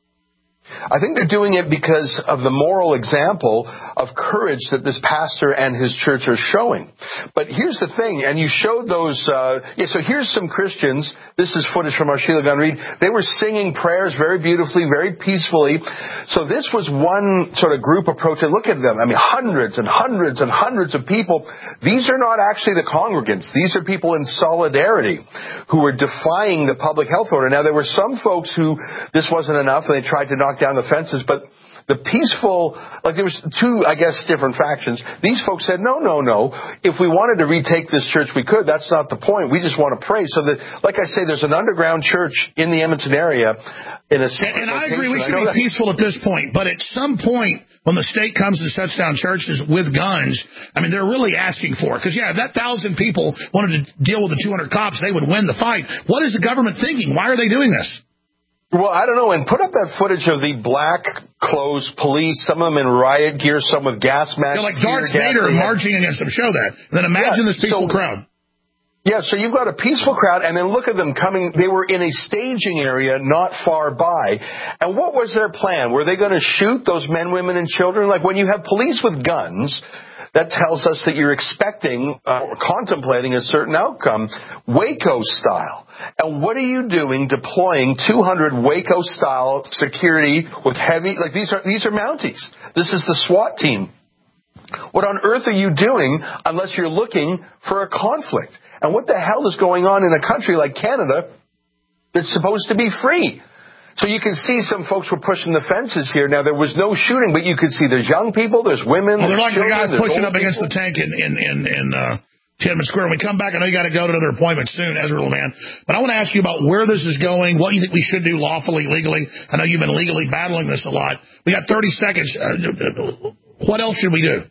I think they're doing it because of the moral example of courage that this pastor and his church are showing. But here's the thing, and you showed those, uh, yeah, so here's some Christians. This is footage from our Sheila Gunn Reid. They were singing prayers very beautifully, very peacefully. So this was one sort of group approach. And look at them. I mean, hundreds and hundreds and hundreds of people. These are not actually the congregants. These are people in solidarity who were defying the public health order. Now, there were some folks who this wasn't enough, and they tried to knock down the fences, but the peaceful, like there was two, I guess, different factions. These folks said, no, no, no. If we wanted to retake this church, we could. That's not the point. We just want to pray. So that, like I say, there's an underground church in the Edmonton area in a And, and I agree we should be peaceful at this point, but at some point, when the state comes and shuts down churches with guns, I mean, they're really asking for it. Because, yeah, if that thousand people wanted to deal with the two hundred cops, they would win the fight. What is the government thinking? Why are they doing this? Well, I don't know. And put up that footage of the black clothes police, some of them in riot gear, some with gas masks. Yeah, like Darth Vader marching against them. Show that. Then imagine yeah, this peaceful so, crowd. Yeah, so you've got a peaceful crowd, and then look at them coming. They were in a staging area not far by. And what was their plan? Were they going to shoot those men, women, and children? Like when you have police with guns, that tells us that you're expecting uh, or contemplating a certain outcome, Waco style. And what are you doing deploying two hundred Waco style security with heavy, like these are, these are Mounties. This is the SWAT team. What on earth are you doing unless you're looking for a conflict? And what the hell is going on in a country like Canada that's supposed to be free? So you can see some folks were pushing the fences here. Now, there was no shooting, but you could see there's young people, there's women, well, they're there's like children, the guy pushing up people. against the tank in, in, in, in uh, Tiananmen Square. When we come back, I know you got to go to another appointment soon, Ezra, little man. But I want to ask you about where this is going, what you think we should do lawfully, legally. I know you've been legally battling this a lot. We got thirty seconds. Uh, what else should we do?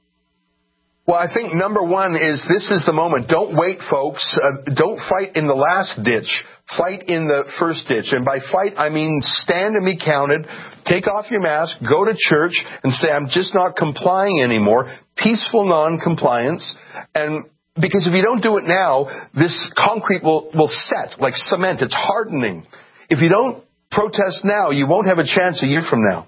Well, I think number one is this is the moment. Don't wait, folks. Uh, don't fight in the last ditch. Fight in the first ditch. And by fight, I mean stand and be counted. Take off your mask. Go to church and say, I'm just not complying anymore. Peaceful non-compliance. And because if you don't do it now, this concrete will, will set like cement. It's hardening. If you don't protest now, you won't have a chance a year from now.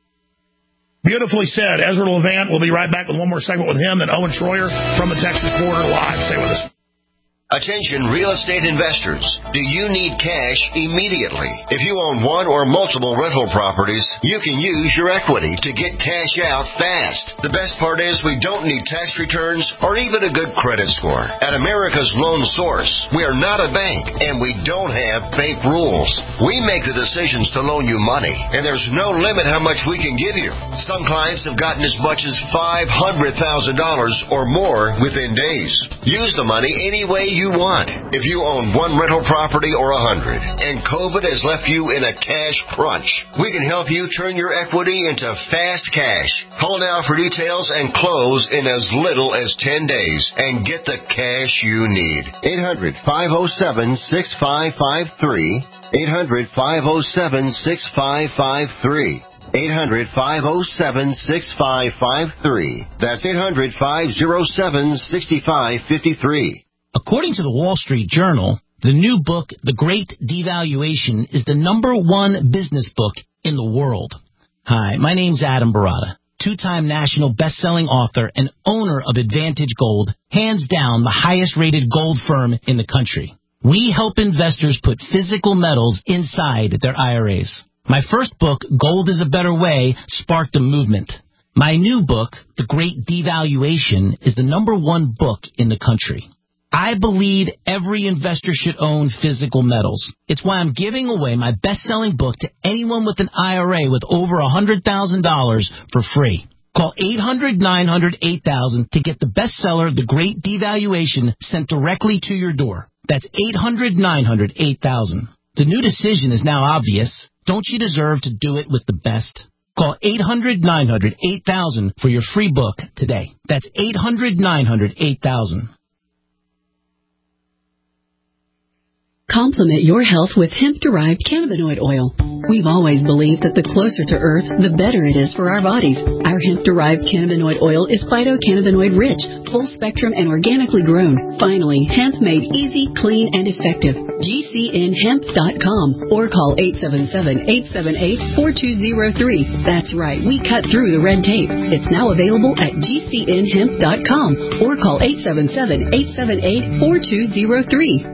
Beautifully said. Ezra Levant. We'll be right back with one more segment with him, then Owen Schroyer from the Texas Border Live. Stay with us. Attention real estate investors. Do you need cash immediately? If you own one or multiple rental properties, you can use your equity to get cash out fast. The best part is we don't need tax returns or even a good credit score. At America's Loan Source, we are not a bank and we don't have fake rules. We make the decisions to loan you money, and there's no limit how much we can give you. Some clients have gotten as much as five hundred thousand dollars or more within days. Use the money any way you want. If you own one rental property or a hundred, and COVID has left you in a cash crunch, we can help you turn your equity into fast cash. Call now for details and close in as little as ten days and get the cash you need. eight hundred, five oh seven, six five five three. eight hundred, five oh seven, six five five three. eight hundred, five oh seven, six five five three. That's eight hundred, five oh seven, six five five three. According to the Wall Street Journal, the new book, The Great Devaluation, is the number one business book in the world. Hi, my name's Adam Barata. two-time national best-selling author and owner of Advantage Gold, hands down the highest-rated gold firm in the country. We help investors put physical metals inside their I R As. My first book, Gold is a Better Way, sparked a movement. My new book, The Great Devaluation, is the number one book in the country. I believe every investor should own physical metals. It's why I'm giving away my best-selling book to anyone with an I R A with over one hundred thousand dollars for free. Call eight hundred, nine hundred, eight thousand to get the bestseller, The Great Devaluation, sent directly to your door. That's eight hundred, nine hundred, eight thousand. The new decision is now obvious. Don't you deserve to do it with the best? Call eight hundred, nine hundred, eight thousand for your free book today. That's eight hundred, nine hundred, eight thousand. Complement your health with hemp-derived cannabinoid oil. We've always believed that the closer to Earth, the better it is for our bodies. Our hemp-derived cannabinoid oil is phytocannabinoid-rich, full-spectrum, and organically grown. Finally, hemp made easy, clean, and effective. G C N hemp dot com or call eight seven seven, eight seven eight, four two zero three. That's right, we cut through the red tape. It's now available at G C N hemp dot com or call eight seven seven, eight seven eight, four two zero three.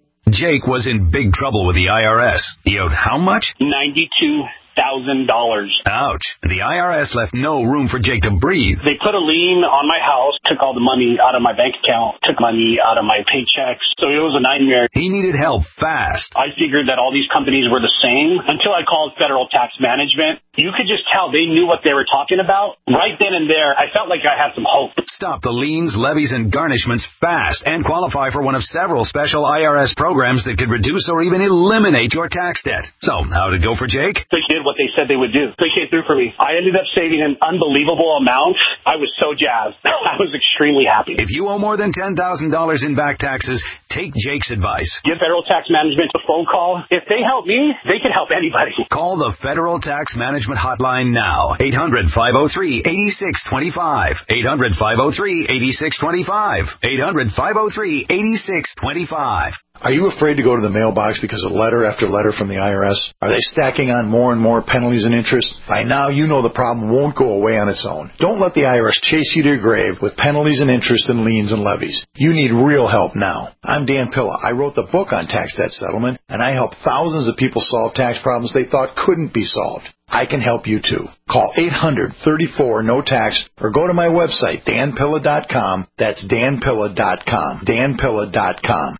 Jake was in big trouble with the I R S. He owed how much? ninety-two thousand dollars. Ouch. The I R S left no room for Jake to breathe. They put a lien on my house, took all the money out of my bank account, took money out of my paychecks. So it was a nightmare. He needed help fast. I figured that all these companies were the same until I called Federal Tax Management. You could just tell they knew what they were talking about. Right then and there, I felt like I had some hope. Stop the liens, levies, and garnishments fast and qualify for one of several special I R S programs that could reduce or even eliminate your tax debt. So, how'd it go for Jake? They did what they said they would do. They came through for me. I ended up saving an unbelievable amount. I was so jazzed. I was extremely happy. If you owe more than ten thousand dollars in back taxes, take Jake's advice. Give Federal Tax Management a phone call. If they help me, they can help anybody. Call the Federal Tax Management Hotline now. eight hundred, five oh three, eight six two five. eight hundred, five oh three, eight six two five. eight hundred, five oh three, eight six two five. Are you afraid to go to the mailbox because of letter after letter from the I R S? Are they stacking on more and more penalties and interest? By now, you know the problem won't go away on its own. Don't let the I R S chase you to your grave with penalties and interest and liens and levies. You need real help now. I'm Dan Pilla. I wrote the book on tax debt settlement, and I help thousands of people solve tax problems they thought couldn't be solved. I can help you too. Call eight hundred, thirty-four, no tax or go to my website, dan pilla dot com. That's dan pilla dot com. dan pilla dot com.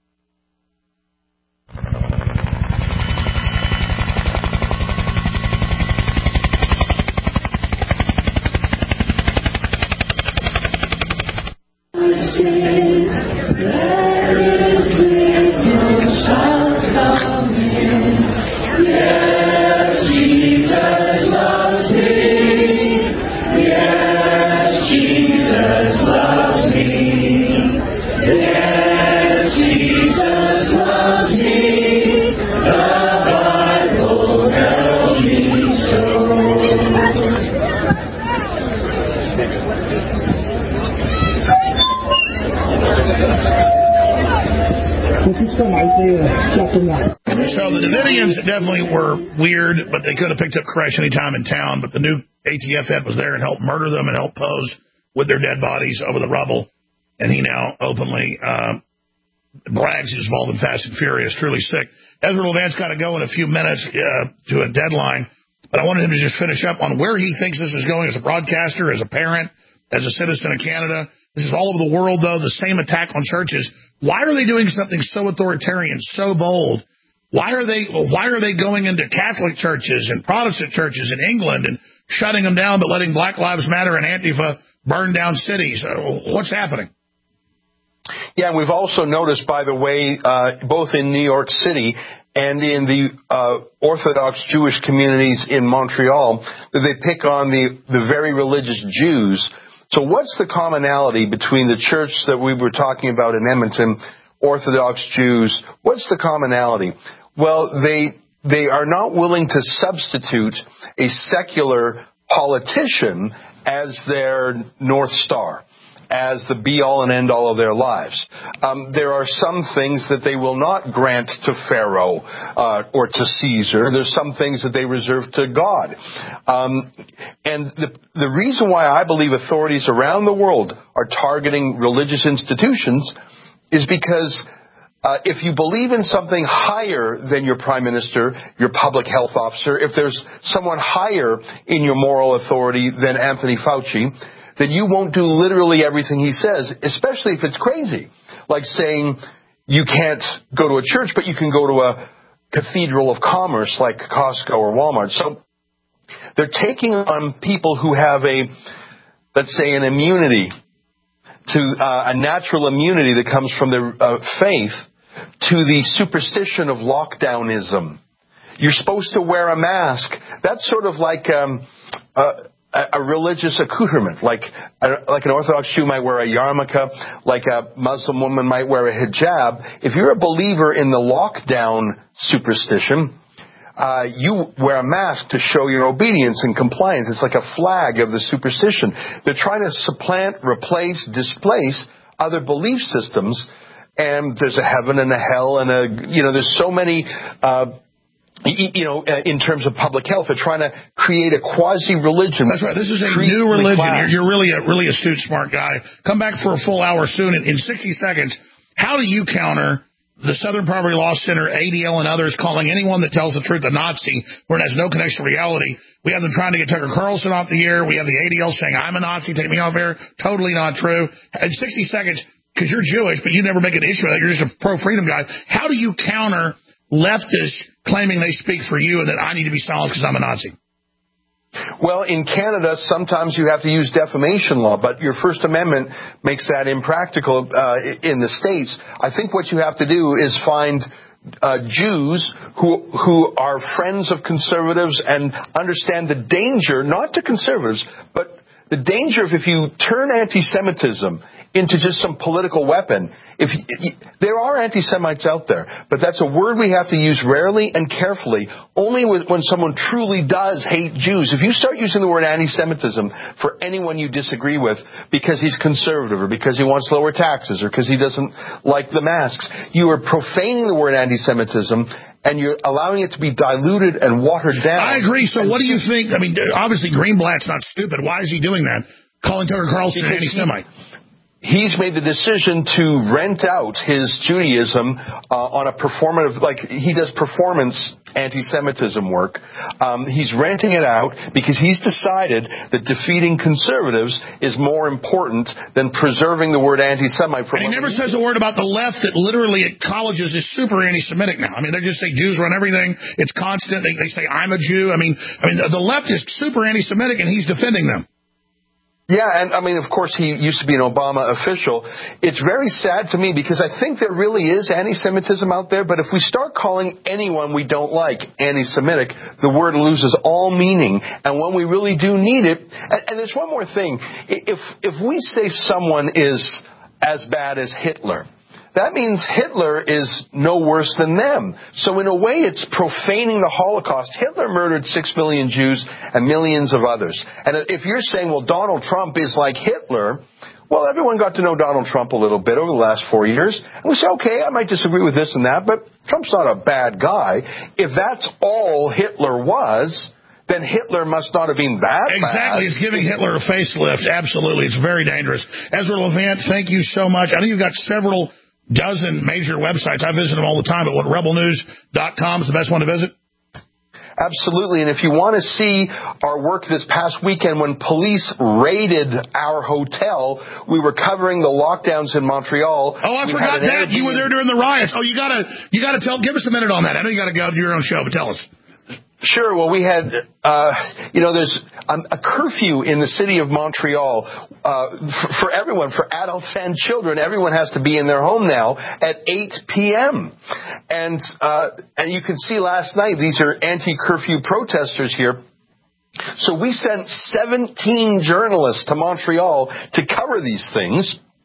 So the Davidians definitely were weird, but they could have picked up Koresh any time in town. But the new A T F head was there and helped murder them and help pose with their dead bodies over the rubble. And he now openly uh, brags he's involved in Fast and Furious. Truly sick. Ezra Levant's got to go in a few minutes uh, to a deadline. But I wanted him to just finish up on where he thinks this is going as a broadcaster, as a parent, as a citizen of Canada. This is all over the world, though, the same attack on churches. Why are they doing something so authoritarian, so bold? Why are they why are they going into Catholic churches and Protestant churches in England and shutting them down but letting Black Lives Matter and Antifa burn down cities? What's happening? Yeah, and we've also noticed, by the way, uh, both in New York City and in the uh, Orthodox Jewish communities in Montreal, that they pick on the, the very religious Jews. So what's the commonality between the church that we were talking about in Edmonton, Orthodox Jews? What's the commonality? Well, they they are not willing to substitute a secular politician as their North Star. as the be-all and end-all of their lives. Um, there are some things that they will not grant to Pharaoh uh, or to Caesar. There's some things that they reserve to God. Um, and the, the reason why I believe authorities around the world are targeting religious institutions is because Uh, if you believe in something higher than your prime minister, your public health officer, if there's someone higher in your moral authority than Anthony Fauci, then you won't do literally everything he says, especially if it's crazy. Like saying you can't go to a church, but you can go to a cathedral of commerce like Costco or Walmart. So they're taking on people who have a, let's say, an immunity to uh, a natural immunity that comes from their uh, faith, to the superstition of lockdownism. You're supposed to wear a mask. That's sort of like um, a, a religious accoutrement, like a, like an Orthodox Jew might wear a yarmulke, like a Muslim woman might wear a hijab. If you're a believer in the lockdown superstition, Uh, you wear a mask to show your obedience and compliance. It's like a flag of the superstition. They're trying to supplant, replace, displace other belief systems. And there's a heaven and a hell and a, you know, there's so many, uh, you know, in terms of public health, they're trying to create a quasi-religion. That's right. This is a new religion. You're, you're really a really astute, smart guy. Come back for a full hour soon. In, in sixty seconds, how do you counter the Southern Poverty Law Center, A D L, and others calling anyone that tells the truth a Nazi where it has no connection to reality? We have them trying to get Tucker Carlson off the air. We have the A D L saying, I'm a Nazi, take me off air. Totally not true. In sixty seconds, because you're Jewish, but you never make an issue of that. You're just a pro-freedom guy. How do you counter leftists claiming they speak for you and that I need to be silenced because I'm a Nazi? Well, in Canada, sometimes you have to use defamation law, but your First Amendment makes that impractical uh, in the States. I think what you have to do is find uh, Jews who who are friends of conservatives and understand the danger, not to conservatives, but the danger of if you turn anti-Semitism into just some political weapon. If there are anti-Semites out there, but that's a word we have to use rarely and carefully, only when someone truly does hate Jews. If you start using the word anti-Semitism for anyone you disagree with because he's conservative or because he wants lower taxes or because he doesn't like the masks, you are profaning the word anti-Semitism and you're allowing it to be diluted and watered down. I agree. So what do you think? I mean, obviously Greenblatt's not stupid. Why is he doing that? Calling Tucker Carlson an anti-Semite? He's made the decision to rent out his Judaism uh, on a performative, like he does performance anti-Semitism work. Um, he's renting it out because he's decided that defeating conservatives is more important than preserving the word anti-Semite. And he never says a word about the left that literally at colleges is super anti-Semitic now. I mean, they just say Jews run everything. It's constant. They, they say I'm a Jew. I mean, I mean, the, the left is super anti-Semitic and he's defending them. Yeah, and I mean, of course, he used to be an Obama official. It's very sad to me because I think there really is anti-Semitism out there, but if we start calling anyone we don't like anti-Semitic, the word loses all meaning. And when we really do need it, and, and there's one more thing. If, if we say someone is as bad as Hitler, that means Hitler is no worse than them. So in a way, it's profaning the Holocaust. Hitler murdered six million Jews and millions of others. And if you're saying, well, Donald Trump is like Hitler, well, everyone got to know Donald Trump a little bit over the last four years. And we say, okay, I might disagree with this and that, but Trump's not a bad guy. If that's all Hitler was, then Hitler must not have been that exactly. bad. Exactly. It's giving Hitler a facelift. Absolutely. It's very dangerous. Ezra Levant, thank you so much. I know you've got several dozen major websites. I visit them all the time, but what rebel news dot com is the best one to visit? Absolutely. And if you want to see our work this past weekend when police raided our hotel, we were covering the lockdowns in Montreal. Oh, I we forgot that. You were there during the riots. Oh, you gotta, you gotta tell, give us a minute on that. I know you gotta go to your own show, but tell us. Sure. Well, we had, uh, you know, there's um, a curfew in the city of Montreal uh, for, for everyone, for adults and children. Everyone has to be in their home now at eight p.m. And uh, and you can see last night, these are anti-curfew protesters here. So we sent seventeen journalists to Montreal to cover these things.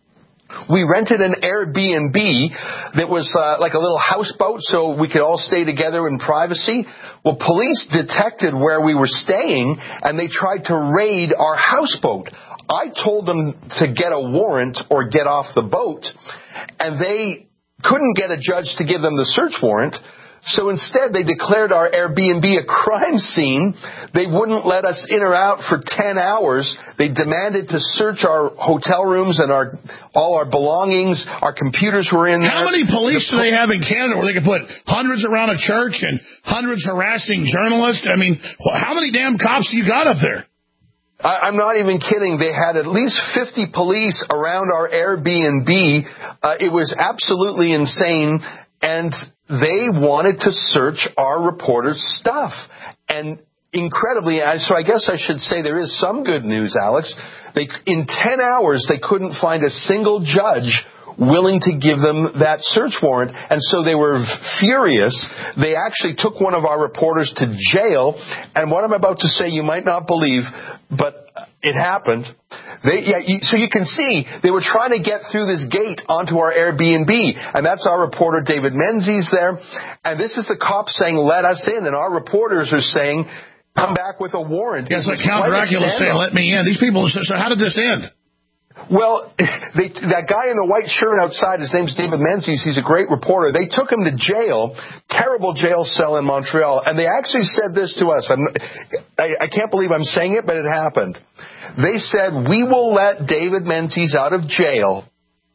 We rented an Airbnb that was uh, like a little houseboat so we could all stay together in privacy. Well, police detected where we were staying and they tried to raid our houseboat. I told them to get a warrant or get off the boat, and they couldn't get a judge to give them the search warrant. So instead, they declared our Airbnb a crime scene. They wouldn't let us in or out for ten hours. They demanded to search our hotel rooms and our all our belongings. Our computers were in there. How many police the, do they have in Canada where they can put hundreds around a church and hundreds harassing journalists? I mean, how many damn cops do you got up there? I, I'm not even kidding. They had at least fifty police around our Airbnb. Uh, it was absolutely insane. And they wanted to search our reporters' stuff. And incredibly, so I guess I should say there is some good news, Alex. They, in ten hours, they couldn't find a single judge willing to give them that search warrant. And so they were furious. They actually took one of our reporters to jail. And what I'm about to say you might not believe, but it happened. They, yeah, you, so you can see they were trying to get through this gate onto our Airbnb, and that's our reporter David Menzies there. And this is the cops saying, "Let us in," and our reporters are saying, "Come back with a warrant." Yeah, it's like Count Dracula saying, "Let me in." These people. So, so how did this end? Well, they, that guy in the white shirt outside, his name's David Menzies. He's a great reporter. They took him to jail, terrible jail cell in Montreal, and they actually said this to us. I'm, I, I can't believe I'm saying it, but it happened. They said, "We will let David Menzies out of jail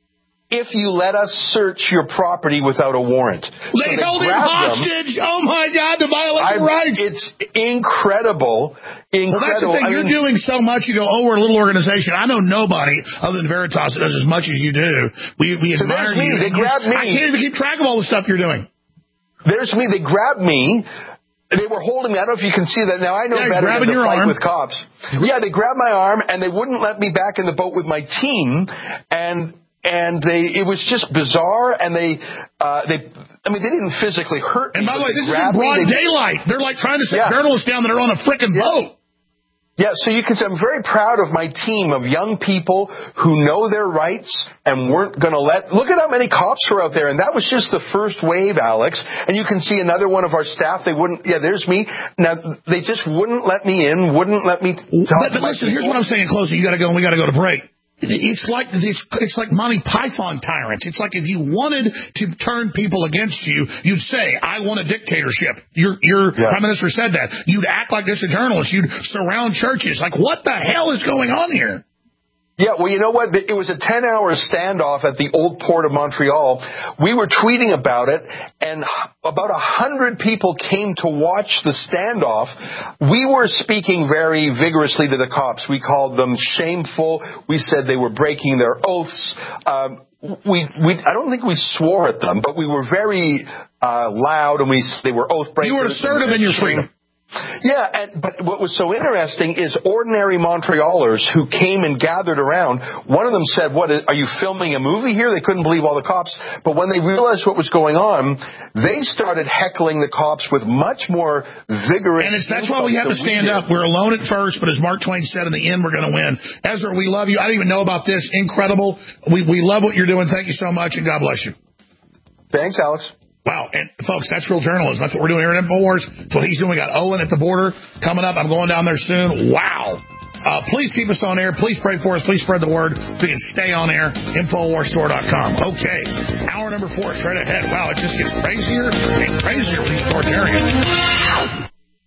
if you let us search your property without a warrant." They, so they held him hostage. Him. Oh my God, to violate your rights. It's incredible. Incredible. Well, that's the thing. I You're mean, doing so much. You go, "Oh, we're a little organization." I know nobody other than Veritas that does as much as you do. We we so admire me. you. They grabbed me. I can't even keep track of all the stuff you're doing. There's me. They grabbed me. They were holding me. I don't know if you can see that. Now, I know yeah, better than to your fight arm. with cops. Yeah, they grabbed my arm, and they wouldn't let me back in the boat with my team. And and they it was just bizarre. And they, uh, they I mean, they didn't physically hurt me. And by the way, this is in broad me. daylight. They're like trying to set yeah. journalists down that are on a frickin' yeah. boat. Yeah, so you can say I'm very proud of my team of young people who know their rights and weren't going to let... Look at how many cops were out there, and that was just the first wave, Alex. And you can see another one of our staff, they wouldn't... Yeah, there's me. Now, they just wouldn't let me in, wouldn't let me... But, but listen, here's what I'm saying in closing. You got to go, and we got to go to break. It's like it's, it's like Monty Python tyrants. It's like if you wanted to turn people against you, you'd say, "I want a dictatorship." Your your yeah. prime minister said that. You'd act like this to journalists. You'd surround churches. Like, what the hell is going on here? Yeah, well, you know what? It was a ten-hour standoff at the Old Port of Montreal. We were tweeting about it, and about a hundred people came to watch the standoff. We were speaking very vigorously to the cops. We called them shameful. We said they were breaking their oaths. Um, we, we, I don't think we swore at them, but we were very uh, loud, and we they were oath breakers. You were assertive in your freedom. Yeah, and, but what was so interesting is ordinary Montrealers who came and gathered around, one of them said, "What, are you filming a movie here?" They couldn't believe all the cops. But when they realized what was going on, they started heckling the cops with much more vigorous... And it's, that's why we have to stand we up. We're alone at first, but as Mark Twain said, in the end, we're going to win. Ezra, we love you. I didn't even know about this. Incredible. We, we love what you're doing. Thank you so much, and God bless you. Thanks, Alex. Wow, and folks, that's real journalism. That's what we're doing here at InfoWars. That's what he's doing. We got Owen at the border coming up. I'm going down there soon. Wow. Uh, please keep us on air. Please pray for us. Please spread the word so we can stay on air. Infowars Store dot com. Okay. Hour number four, straight ahead. Wow, it just gets crazier and crazier with these authoritarians.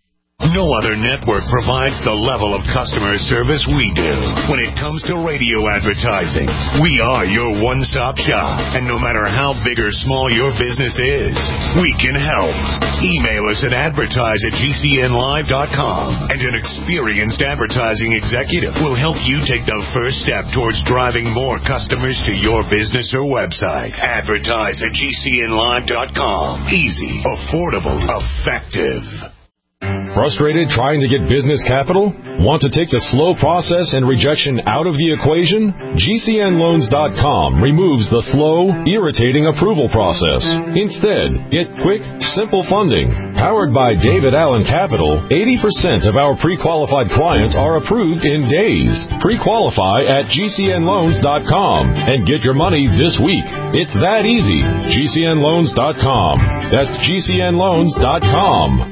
No other network provides the level of customer service we do. When it comes to radio advertising, we are your one-stop shop. And no matter how big or small your business is, we can help. Email us at advertise at G C N live dot com, and an experienced advertising executive will help you take the first step towards driving more customers to your business or website. Advertise at G C N live dot com. Easy, affordable, effective. Frustrated trying to get business capital? Want to take the slow process and rejection out of the equation? G C N loans dot com removes the slow, irritating approval process. Instead, get quick, simple funding. Powered by David Allen Capital, eighty percent of our pre-qualified clients are approved in days. Pre-qualify at G C N loans dot com and get your money this week. It's that easy. G C N loans dot com. That's G C N loans dot com.